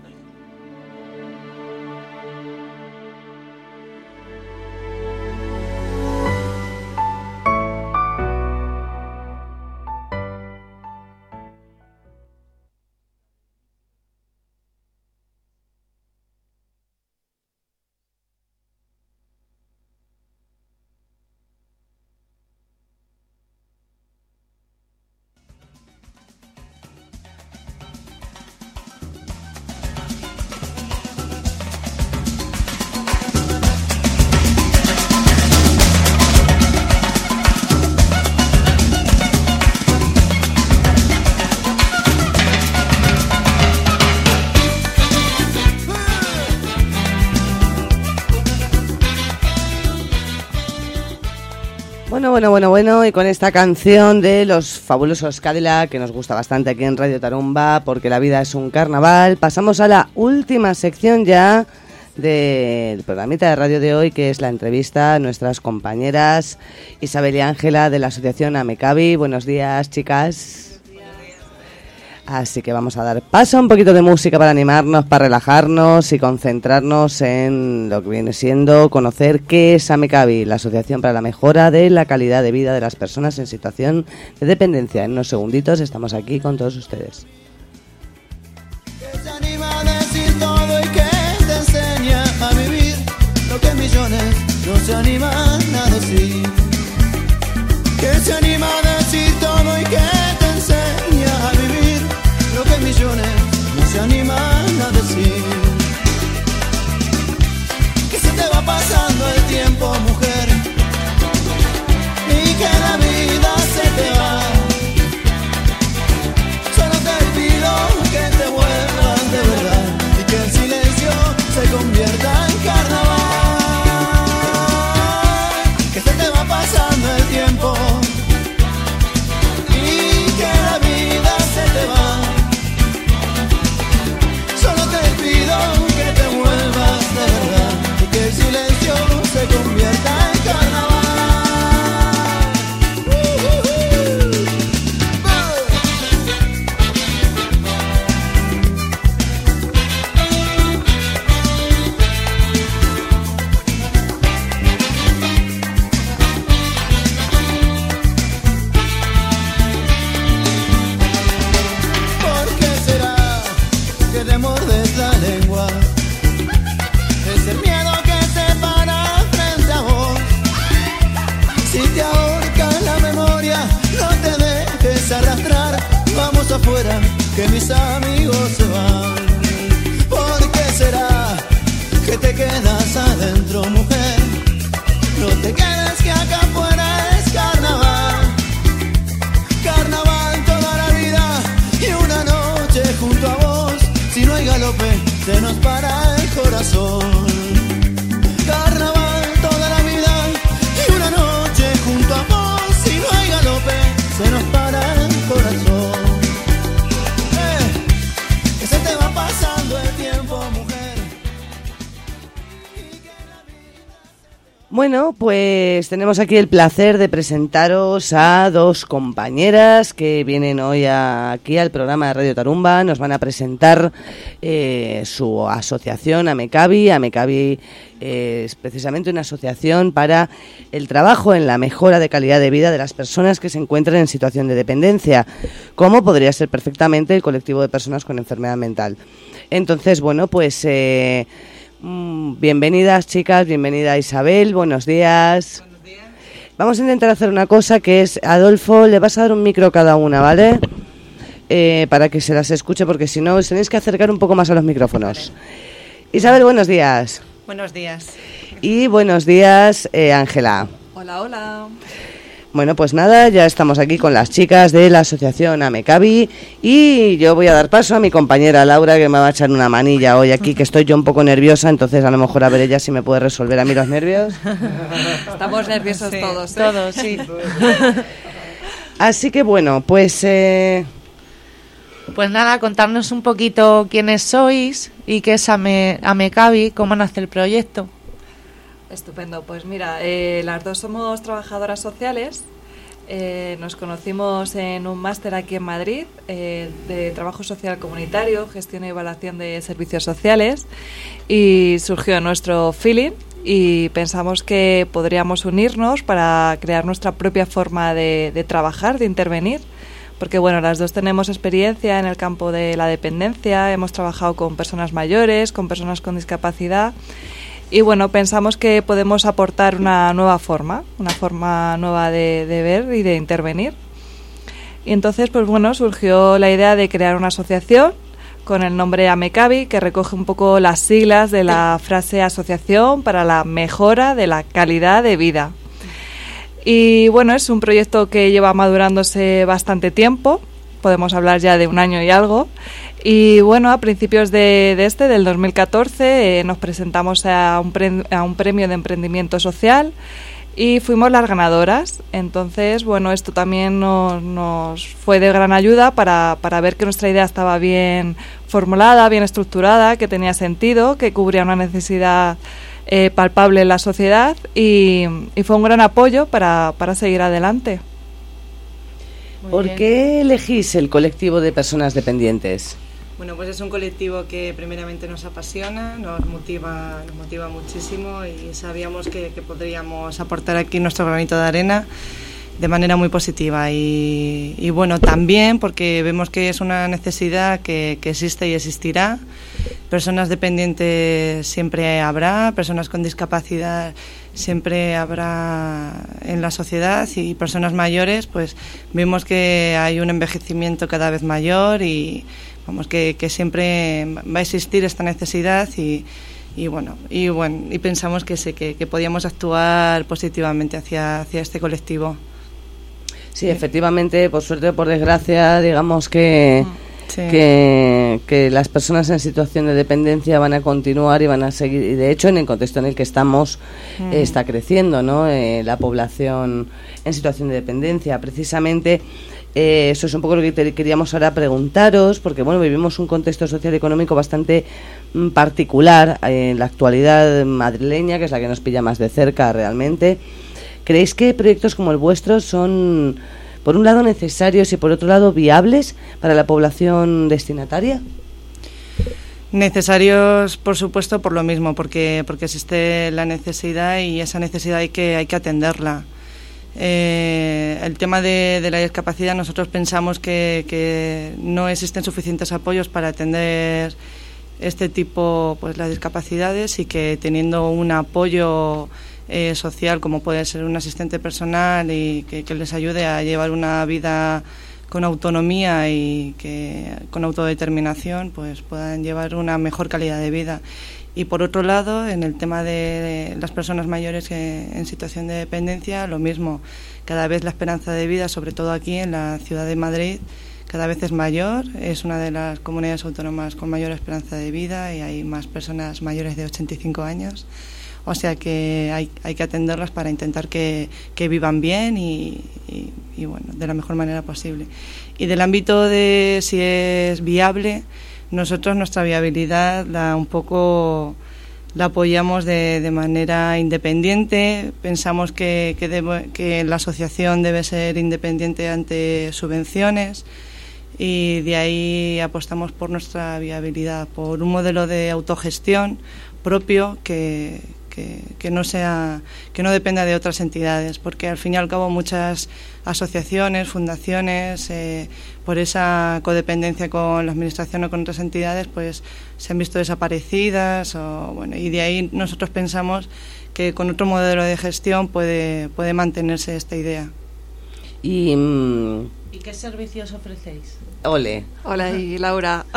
Bueno, bueno, bueno, bueno, y con esta canción de los fabulosos Cadillac, que nos gusta bastante aquí en Radio Tarumba, porque la vida es un carnaval, pasamos a la última sección ya del programita de radio de hoy, que es la entrevista a nuestras compañeras Isabel y Ángela de la asociación Amecabi. Buenos días, chicas. Así que vamos a dar paso a un poquito de música para animarnos, para relajarnos y concentrarnos en lo que viene siendo conocer qué es Amecabi, la Asociación para la Mejora de la Calidad de Vida de las Personas en Situación de Dependencia. En unos segunditos estamos aquí con todos ustedes. Que se anima a decir todo y que te enseña a vivir lo que millones no se animan a decir. Que se anima a decir todo y que te enseña a vivir lo que millones no se animan a decir. Que se te va pasando el tiempo, mujer, y que la vida se te va. Solo te pido que te vuelvas de verdad y que el silencio se convierta en carnaval. Que se te va pasando el tiempo y que la vida se te va. Que te vuelvas de verdad y que el silencio se convierta en carnaval. ¿Por qué será que te mordes la lengua? Es el miedo que te para frente a vos. Si te ahorca la memoria, no te dejes arrastrar. Vamos afuera, que mis amigos se van. ¿Por qué será que te quedas adentro, mujer? No te quedes, que acá afuera es carnaval. Carnaval toda la vida y una noche junto a vos. Si no hay galope, se nos para el corazón. Carnaval toda la vida y una noche junto a vos. Si no hay galope, se nos para el corazón. Eh, que se te va pasando el tiempo, mujer. Bueno, pues tenemos aquí el placer de presentaros a dos compañeras que vienen hoy a, aquí al programa de Radio Tarumba. Nos van a presentar eh, su asociación Amecabi. Amecabi eh, es precisamente una asociación para el trabajo en la mejora de calidad de vida de las personas que se encuentran en situación de dependencia, como podría ser perfectamente el colectivo de personas con enfermedad mental. Entonces, bueno, pues... Eh, bienvenidas, chicas, bienvenida Isabel, buenos días. Buenos días. Vamos a intentar hacer una cosa, que es, Adolfo, le vas a dar un micro a cada una, ¿vale? Eh, para que se las escuche, porque si no os tenéis que acercar un poco más a los micrófonos. Vale. Isabel, buenos días. Buenos días. Y buenos días, Ángela. Eh, hola, hola. Bueno, pues nada, ya estamos aquí con las chicas de la asociación Amecabi y yo voy a dar paso a mi compañera Laura, que me va a echar una manilla hoy aquí, que estoy yo un poco nerviosa, entonces a lo mejor a ver ella si me puede resolver a mí los nervios. Estamos nerviosos Sí, todos, ¿eh? todos, sí. Así que bueno, pues... Eh... Pues nada, contarnos un poquito quiénes sois y qué es Ame, Amecabi, cómo nace el proyecto. Estupendo, pues mira, eh, las dos somos trabajadoras sociales, eh, nos conocimos en un máster aquí en Madrid eh, de Trabajo Social Comunitario, Gestión y Evaluación de Servicios Sociales, y surgió nuestro feeling y pensamos que podríamos unirnos para crear nuestra propia forma de, de trabajar, de intervenir, porque bueno, las dos tenemos experiencia en el campo de la dependencia, hemos trabajado con personas mayores, con personas con discapacidad. Y bueno, pensamos que podemos aportar una nueva forma, una forma nueva de, de ver y de intervenir. Y entonces, pues bueno, surgió la idea de crear una asociación con el nombre Amecabi, que recoge un poco las siglas de la frase Asociación para la Mejora de la Calidad de Vida. Y bueno, es un proyecto que lleva madurándose bastante tiempo, podemos hablar ya de un año y algo. Y bueno, a principios de, de este, del dos mil catorce, eh, nos presentamos a un, pre, a un premio de emprendimiento social y fuimos las ganadoras. Entonces, bueno, esto también nos, nos fue de gran ayuda para, para ver que nuestra idea estaba bien formulada, bien estructurada, que tenía sentido, que cubría una necesidad eh, palpable en la sociedad y, y fue un gran apoyo para, para seguir adelante. Muy ¿Por bien. qué elegís el colectivo de personas dependientes? Bueno, pues es un colectivo que primeramente nos apasiona, nos motiva, nos motiva muchísimo y sabíamos que, que podríamos aportar aquí nuestro granito de arena de manera muy positiva y, y bueno, también porque vemos que es una necesidad que, que existe y existirá. Personas dependientes siempre habrá, personas con discapacidad siempre habrá en la sociedad y personas mayores, pues vemos que hay un envejecimiento cada vez mayor y vamos que, que siempre va a existir esta necesidad y, y bueno y bueno y pensamos que sí, que, que podíamos actuar positivamente hacia, hacia este colectivo. Sí, efectivamente, por suerte o por desgracia, digamos que Sí. Que, que las personas en situación de dependencia van a continuar y van a seguir, y de hecho en el contexto en el que estamos mm. eh, está creciendo, ¿no? Eh, la población en situación de dependencia. Precisamente eh, eso es un poco lo que te queríamos ahora preguntaros, porque bueno, vivimos un contexto social y económico bastante mm, particular eh, en la actualidad madrileña, que es la que nos pilla más de cerca realmente. ¿Creéis que proyectos como el vuestro son, por un lado, necesarios y por otro lado, viables para la población destinataria? Necesarios, por supuesto, por lo mismo, porque porque existe la necesidad y esa necesidad hay que hay que atenderla. Eh, el tema de, de la discapacidad, nosotros pensamos que, que no existen suficientes apoyos para atender este tipo, pues las discapacidades, y que teniendo un apoyo Eh, social, como puede ser un asistente personal y que, que les ayude a llevar una vida con autonomía y que con autodeterminación, pues puedan llevar una mejor calidad de vida. Y por otro lado, en el tema de las personas mayores que, en situación de dependencia, lo mismo. Cada vez la esperanza de vida, sobre todo aquí en la ciudad de Madrid, cada vez es mayor. Es una de las comunidades autónomas con mayor esperanza de vida y hay más personas mayores de ochenta y cinco años. O sea que hay, hay que atenderlas para intentar que, que vivan bien y, y, y bueno, de la mejor manera posible. Y del ámbito de si es viable, nosotros nuestra viabilidad la un poco la apoyamos de, de manera independiente. Pensamos que, que, debe, que la asociación debe ser independiente ante subvenciones y de ahí apostamos por nuestra viabilidad, por un modelo de autogestión propio que Que, que no sea que no dependa de otras entidades, porque al fin y al cabo muchas asociaciones, fundaciones, eh, por esa codependencia con la administración o con otras entidades, pues se han visto desaparecidas o, bueno, y de ahí nosotros pensamos que con otro modelo de gestión puede puede mantenerse esta idea. Y, ¿Y qué servicios ofrecéis? Ole. Hola, y Laura.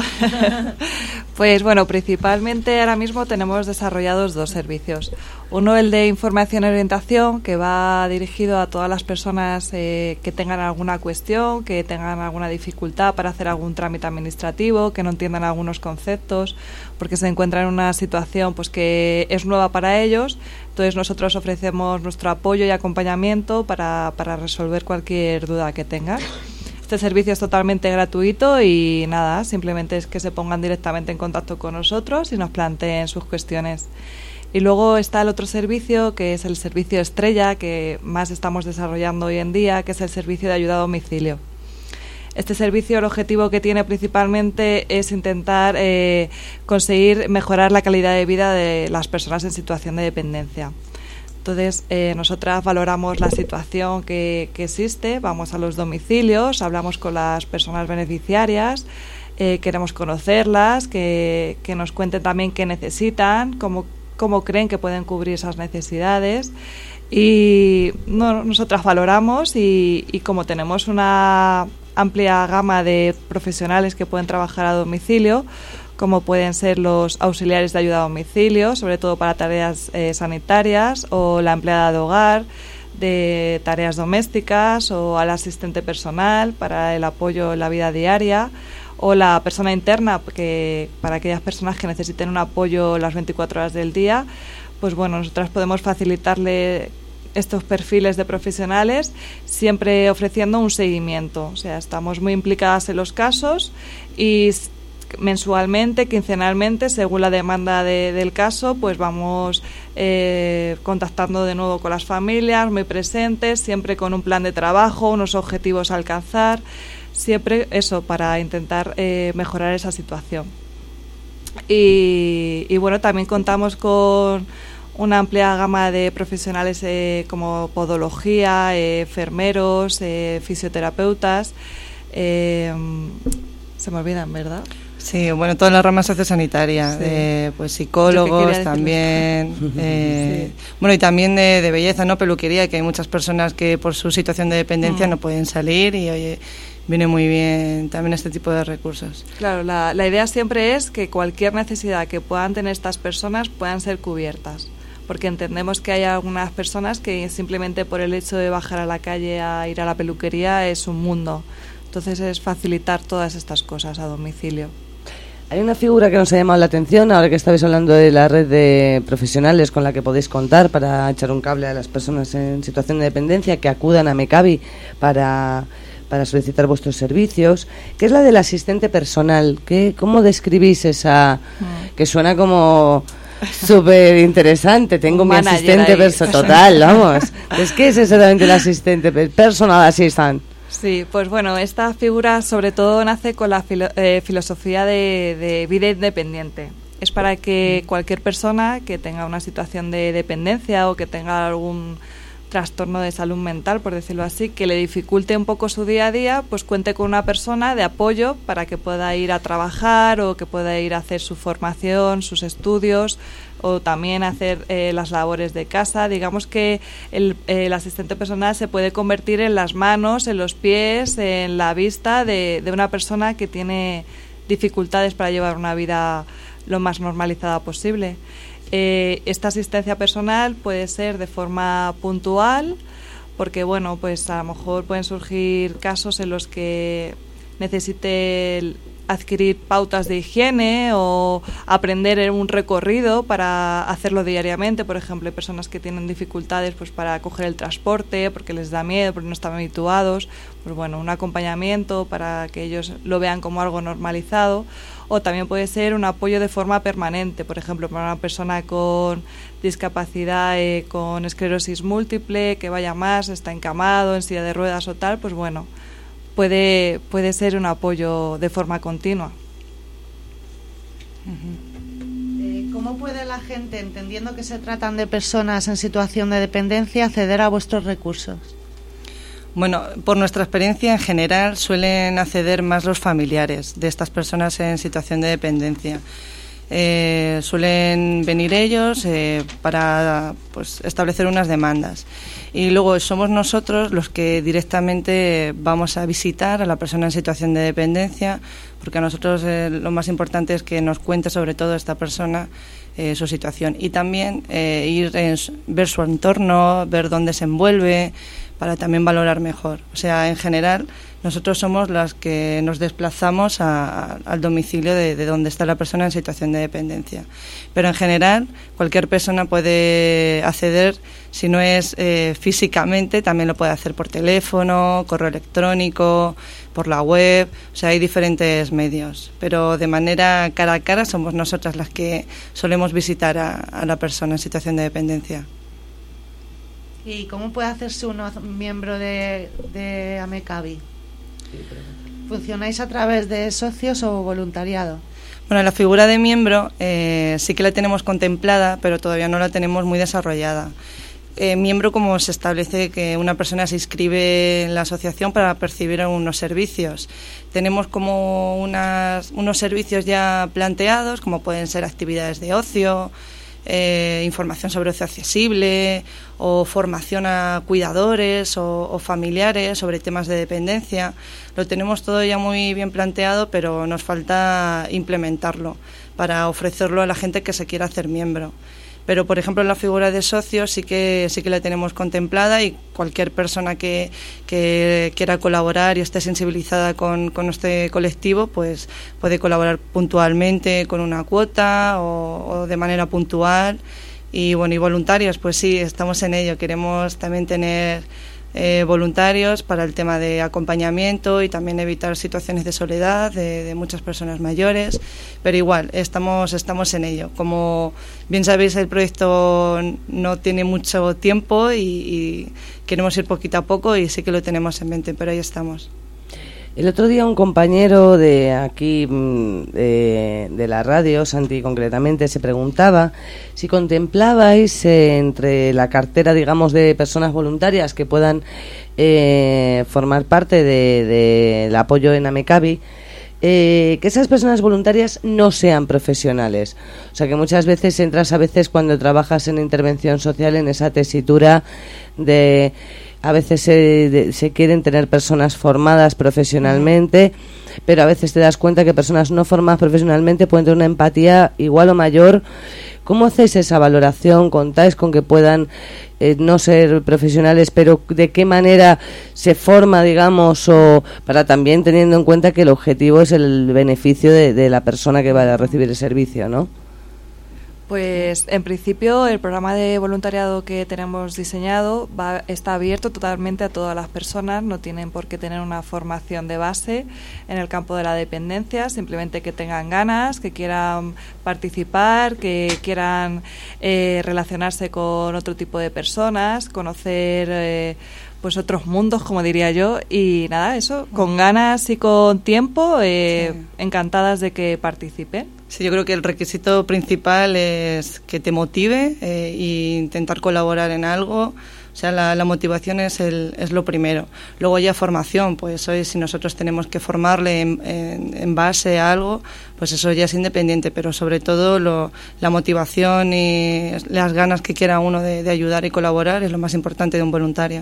Pues bueno, principalmente ahora mismo tenemos desarrollados dos servicios. Uno, el de información y orientación, que va dirigido a todas las personas eh, que tengan alguna cuestión, que tengan alguna dificultad para hacer algún trámite administrativo, que no entiendan algunos conceptos, porque se encuentran en una situación pues que es nueva para ellos. Entonces nosotros ofrecemos nuestro apoyo y acompañamiento para, para resolver cualquier duda que tengan. Este servicio es totalmente gratuito y nada, simplemente es que se pongan directamente en contacto con nosotros y nos planteen sus cuestiones. Y luego está el otro servicio, que es el servicio estrella, que más estamos desarrollando hoy en día, que es el servicio de ayuda a domicilio. Este servicio, el objetivo que tiene principalmente es intentar eh, conseguir mejorar la calidad de vida de las personas en situación de dependencia. Entonces, eh, nosotras valoramos la situación que, que existe, vamos a los domicilios, hablamos con las personas beneficiarias, eh, queremos conocerlas, que, que nos cuenten también qué necesitan, cómo, cómo creen que pueden cubrir esas necesidades. Y no, nosotras valoramos y, y como tenemos una amplia gama de profesionales que pueden trabajar a domicilio, como pueden ser los auxiliares de ayuda a domicilio, sobre todo para tareas eh, sanitarias, o la empleada de hogar, de tareas domésticas, o al asistente personal para el apoyo en la vida diaria, o la persona interna, que para aquellas personas que necesiten un apoyo las veinticuatro horas del día, pues bueno, nosotras podemos facilitarle estos perfiles de profesionales, siempre ofreciendo un seguimiento. O sea, estamos muy implicadas en los casos y mensualmente, quincenalmente, según la demanda de, del caso, pues vamos eh, contactando de nuevo con las familias, muy presentes, siempre con un plan de trabajo, unos objetivos a alcanzar, siempre eso para intentar eh, mejorar esa situación. Y, y bueno, también contamos con una amplia gama de profesionales eh, como podología, eh, enfermeros, eh, fisioterapeutas, eh, se me olvidan, ¿verdad? Sí, bueno, toda la rama sociosanitaria, Sí. de, pues psicólogos también, eh, Sí. bueno, y también de, de belleza, ¿no? Peluquería, que hay muchas personas que por su situación de dependencia Mm. no pueden salir y oye, viene muy bien también este tipo de recursos. Claro, la, la idea siempre es que cualquier necesidad que puedan tener estas personas puedan ser cubiertas, porque entendemos que hay algunas personas que simplemente por el hecho de bajar a la calle a ir a la peluquería es un mundo. Entonces es facilitar todas estas cosas a domicilio. Hay una figura que nos ha llamado la atención ahora que estabais hablando de la red de profesionales con la que podéis contar para echar un cable a las personas en situación de dependencia que acudan a Mecavi para, para solicitar vuestros servicios, que es la del asistente personal. ¿Qué, ¿Cómo describís esa? Mm. Que suena como súper interesante. Tengo un mi asistente personal. Total, vamos. Es que es exactamente el asistente personal assistant. Sí, pues bueno, esta figura sobre todo nace con la filo- eh, filosofía de, de vida independiente. Es para que cualquier persona que tenga una situación de dependencia o que tenga algún trastorno de salud mental, por decirlo así, que le dificulte un poco su día a día, pues cuente con una persona de apoyo para que pueda ir a trabajar o que pueda ir a hacer su formación, sus estudios o también hacer eh, las labores de casa. Digamos que el, el asistente personal se puede convertir en las manos, en los pies, en la vista de, de una persona que tiene dificultades para llevar una vida lo más normalizada posible. Eh, esta asistencia personal puede ser de forma puntual, porque bueno, pues a lo mejor pueden surgir casos en los que necesite adquirir pautas de higiene o aprender un recorrido para hacerlo diariamente. Por ejemplo, hay personas que tienen dificultades pues para coger el transporte porque les da miedo, porque no están habituados. Pues bueno, un acompañamiento para que ellos lo vean como algo normalizado. O también puede ser un apoyo de forma permanente, por ejemplo, para una persona con discapacidad, eh, con esclerosis múltiple, que vaya más, está encamado, en silla de ruedas o tal, pues bueno, puede, puede ser un apoyo de forma continua. Eh, ¿Cómo puede la gente, entendiendo que se tratan de personas en situación de dependencia, acceder a vuestros recursos? Bueno, por nuestra experiencia en general suelen acceder más los familiares de estas personas en situación de dependencia. eh, suelen venir ellos eh, para pues, establecer unas demandas. Y luego somos nosotros los que directamente vamos a visitar a la persona en situación de dependencia, porque a nosotros eh, lo más importante es que nos cuente sobre todo esta persona eh, su situación. Y también eh, ir en, ver su entorno, ver dónde se envuelve, para también valorar mejor. O sea, en general, nosotros somos las que nos desplazamos a, a, al domicilio de, de donde está la persona en situación de dependencia. Pero en general, cualquier persona puede acceder, si no es eh, físicamente, también lo puede hacer por teléfono, correo electrónico, por la web. O sea, hay diferentes medios. Pero de manera cara a cara somos nosotras las que solemos visitar a, a la persona en situación de dependencia. ¿Y cómo puede hacerse uno miembro de, de Amecabi? ¿Funcionáis a través de socios o voluntariado? Bueno, la figura de miembro eh, sí que la tenemos contemplada, pero todavía no la tenemos muy desarrollada. Eh, miembro, como se establece que una persona se inscribe en la asociación para percibir unos servicios. Tenemos como unas, unos servicios ya planteados, como pueden ser actividades de ocio, Eh, información sobre ocio accesible o formación a cuidadores o, o familiares sobre temas de dependencia. Lo tenemos todo ya muy bien planteado, pero nos falta implementarlo para ofrecerlo a la gente que se quiera hacer miembro. Pero, por ejemplo, la figura de socio sí que sí que la tenemos contemplada, y cualquier persona que, que quiera colaborar y esté sensibilizada con, con este colectivo, pues puede colaborar puntualmente con una cuota o, o de manera puntual. Y bueno, y voluntarios, pues sí, estamos en ello. Queremos también tener eh, voluntarios para el tema de acompañamiento y también evitar situaciones de soledad de, de muchas personas mayores, pero igual estamos estamos en ello. Como bien sabéis, el proyecto no tiene mucho tiempo y, y queremos ir poquito a poco, y sí que lo tenemos en mente, pero ahí estamos. El otro día un compañero de aquí, de, de la radio, Santi concretamente, se preguntaba si contemplabais eh, entre la cartera, digamos, de personas voluntarias que puedan eh, formar parte del de, de apoyo en Amecabi, eh, que esas personas voluntarias no sean profesionales. O sea, que muchas veces entras a veces cuando trabajas en intervención social en esa tesitura de... A veces se, de, se quieren tener personas formadas profesionalmente, pero a veces te das cuenta que personas no formadas profesionalmente pueden tener una empatía igual o mayor. ¿Cómo hacéis esa valoración? ¿Contáis con que puedan eh, no ser profesionales, pero de qué manera se forma, digamos, o para también teniendo en cuenta que el objetivo es el beneficio de, de la persona que va a recibir el servicio, ¿no? Pues en principio el programa de voluntariado que tenemos diseñado va, está abierto totalmente a todas las personas, no tienen por qué tener una formación de base en el campo de la dependencia, simplemente que tengan ganas, que quieran participar, que quieran eh, relacionarse con otro tipo de personas, conocer eh, pues otros mundos, como diría yo, y nada, eso, con ganas y con tiempo, eh, sí. encantadas de que participen. Sí, yo creo que el requisito principal es que te motive eh, e intentar colaborar en algo. O sea, la, la motivación es, el, es lo primero. Luego ya formación, pues hoy si nosotros tenemos que formarle en, en, en base a algo, pues eso ya es independiente, pero sobre todo lo, la motivación y las ganas que quiera uno de, de ayudar y colaborar es lo más importante de un voluntario.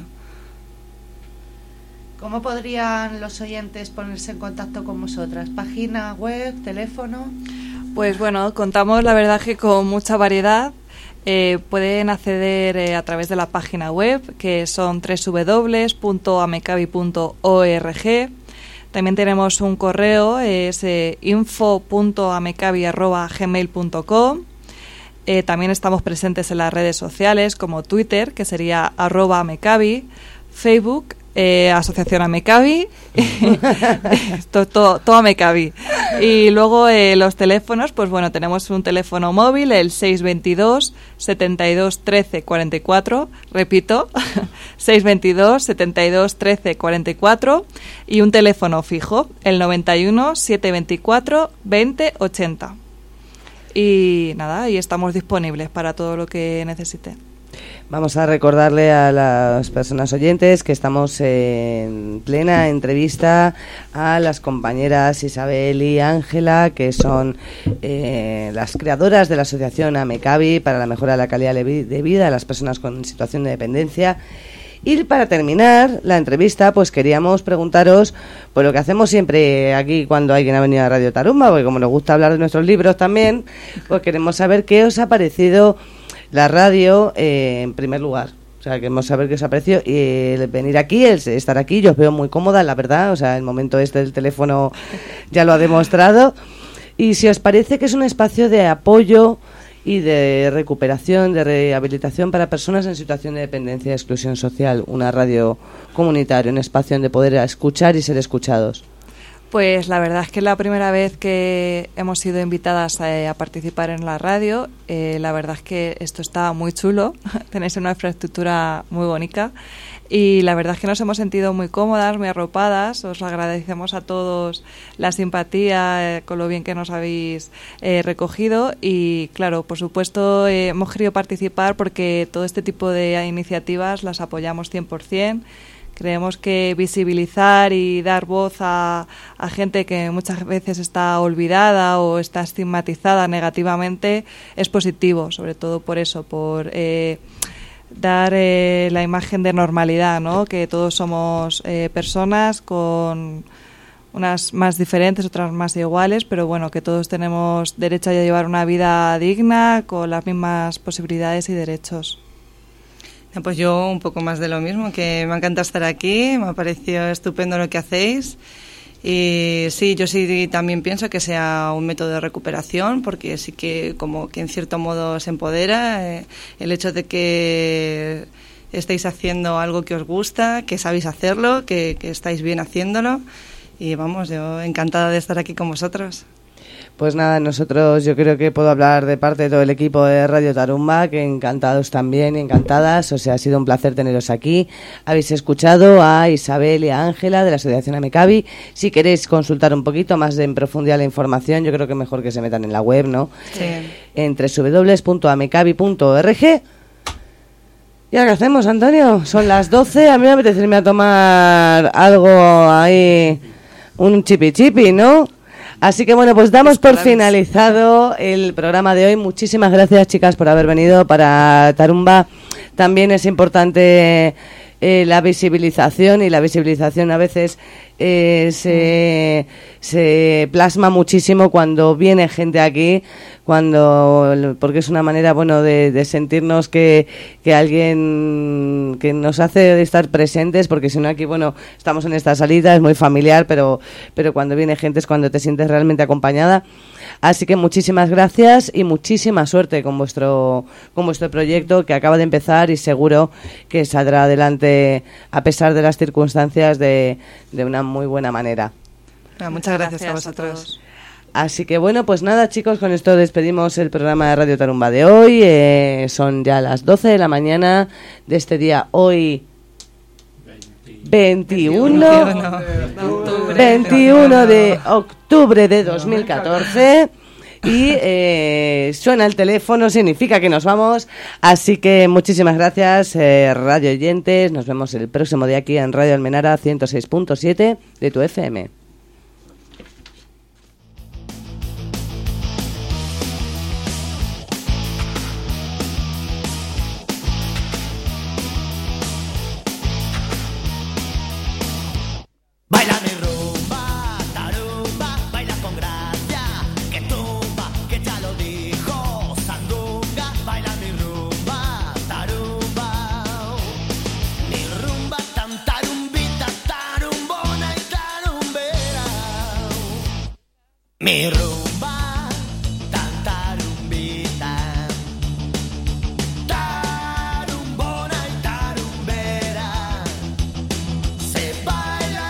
¿Cómo podrían los oyentes ponerse en contacto con vosotras? ¿Página web, teléfono? Pues bueno, contamos la verdad que con mucha variedad. Eh, pueden acceder eh, a través de la página web, que son doble u doble u doble u punto amecabi punto org. También tenemos un correo, es eh, info punto amecabi arroba gmail punto com. Eh, también estamos presentes en las redes sociales como Twitter, que sería arroba amecabi, Facebook, Eh, Asociación Amecabi, todo, todo, todo Amecabi. Y luego eh, los teléfonos, pues bueno, tenemos un teléfono móvil, el seis veintidós, setenta y dos, trece, cuarenta y cuatro, repito, seis veintidós, setenta y dos, trece, cuarenta y cuatro, y un teléfono fijo, el noventa y uno, setecientos veinticuatro, veinte, ochenta. Y nada, y estamos disponibles para todo lo que necesiten. Vamos a recordarle a las personas oyentes que estamos en plena entrevista a las compañeras Isabel y Ángela, que son eh, las creadoras de la asociación AMECABI para la mejora de la calidad de vida de las personas con situación de dependencia. Y para terminar la entrevista, pues queríamos preguntaros, pues lo que hacemos siempre aquí cuando alguien ha venido a Radio Tarumba, porque como nos gusta hablar de nuestros libros también, pues queremos saber qué os ha parecido la radio eh, en primer lugar. O sea, queremos saber qué os ha parecido y el venir aquí, el estar aquí, yo os veo muy cómoda, la verdad. O sea, el momento este del teléfono ya lo ha demostrado. Y si os parece que es un espacio de apoyo y de recuperación, de rehabilitación para personas en situación de dependencia y exclusión social, una radio comunitaria, un espacio donde poder escuchar y ser escuchados. Pues la verdad es que es la primera vez que hemos sido invitadas a, a participar en la radio. Eh, la verdad es que esto está muy chulo, tenéis una infraestructura muy bonita y la verdad es que nos hemos sentido muy cómodas, muy arropadas. Os agradecemos a todos la simpatía, eh, con lo bien que nos habéis eh, recogido y claro, por supuesto eh, hemos querido participar porque todo este tipo de iniciativas las apoyamos cien por ciento. Creemos que visibilizar y dar voz a, a gente que muchas veces está olvidada o está estigmatizada negativamente es positivo, sobre todo por eso, por eh, dar eh, la imagen de normalidad, ¿no? Que todos somos eh, personas con unas más diferentes, otras más iguales, pero bueno, que todos tenemos derecho a llevar una vida digna con las mismas posibilidades y derechos. Pues yo un poco más de lo mismo, que me ha encantado estar aquí, me ha parecido estupendo lo que hacéis y sí, yo sí también pienso que sea un método de recuperación porque sí que como que en cierto modo se empodera eh, el hecho de que estéis haciendo algo que os gusta, que sabéis hacerlo, que, que estáis bien haciéndolo y vamos, yo encantada de estar aquí con vosotros. Pues nada, nosotros yo creo que puedo hablar de parte de todo el equipo de Radio Tarumba, que encantados también, encantadas, o sea, ha sido un placer teneros aquí. Habéis escuchado a Isabel y a Ángela de la Asociación AMECABI. Si queréis consultar un poquito más de en profundidad la información, yo creo que mejor que se metan en la web, ¿no? Sí. En doble u doble u doble u punto amecabi punto org. ¿Y ahora qué hacemos, Antonio? Son las doce, a mí me apetece irme a tomar algo ahí, un chipi chipi, ¿no? Así que bueno, pues damos por finalizado el programa de hoy. Muchísimas gracias, chicas, por haber venido. Para Tarumba también es importante eh, la visibilización y la visibilización a veces eh, se, se plasma muchísimo cuando viene gente aquí, cuando porque es una manera bueno de, de sentirnos que, que alguien que nos hace estar presentes, porque si no aquí bueno estamos en esta salida, es muy familiar, pero pero cuando viene gente es cuando te sientes realmente acompañada. Así que muchísimas gracias y muchísima suerte con vuestro con vuestro proyecto que acaba de empezar y seguro que saldrá adelante a pesar de las circunstancias de, de una muy buena manera. Bueno, muchas gracias, gracias a vosotros. A Así que bueno, pues nada, chicos, con esto despedimos el programa de Radio Tarumba de hoy. Eh, son ya las doce de la mañana de este día hoy veintiuno de octubre de dos mil catorce y eh, suena el teléfono, significa que nos vamos, así que muchísimas gracias, eh, radio oyentes, nos vemos el próximo día aquí en Radio Almenara ciento seis punto siete de tu F M. Baila mi rumba, tarumba, baila con gracia, que tumba, que ya lo dijo, sandunga, baila mi rumba, tarumba, mi rumba tan tarumbita, tarumbona y tarumbera, mi rumba tan tarumbita, tarumbona y tarumbera, se baila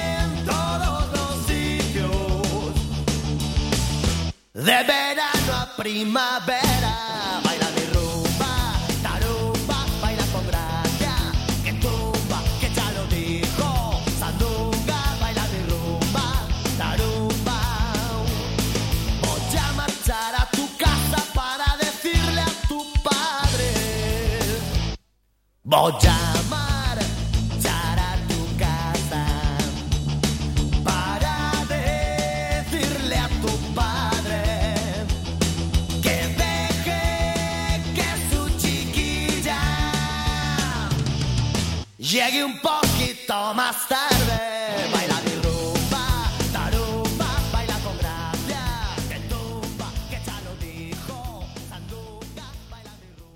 de verano a primavera, baila mi rumba, tarumba, baila con gracia, que tumba, que ya lo dijo, sandunga, baila mi rumba, tarumba. Voy a marchar a tu casa para decirle a tu padre Llegué un poquito más tarde.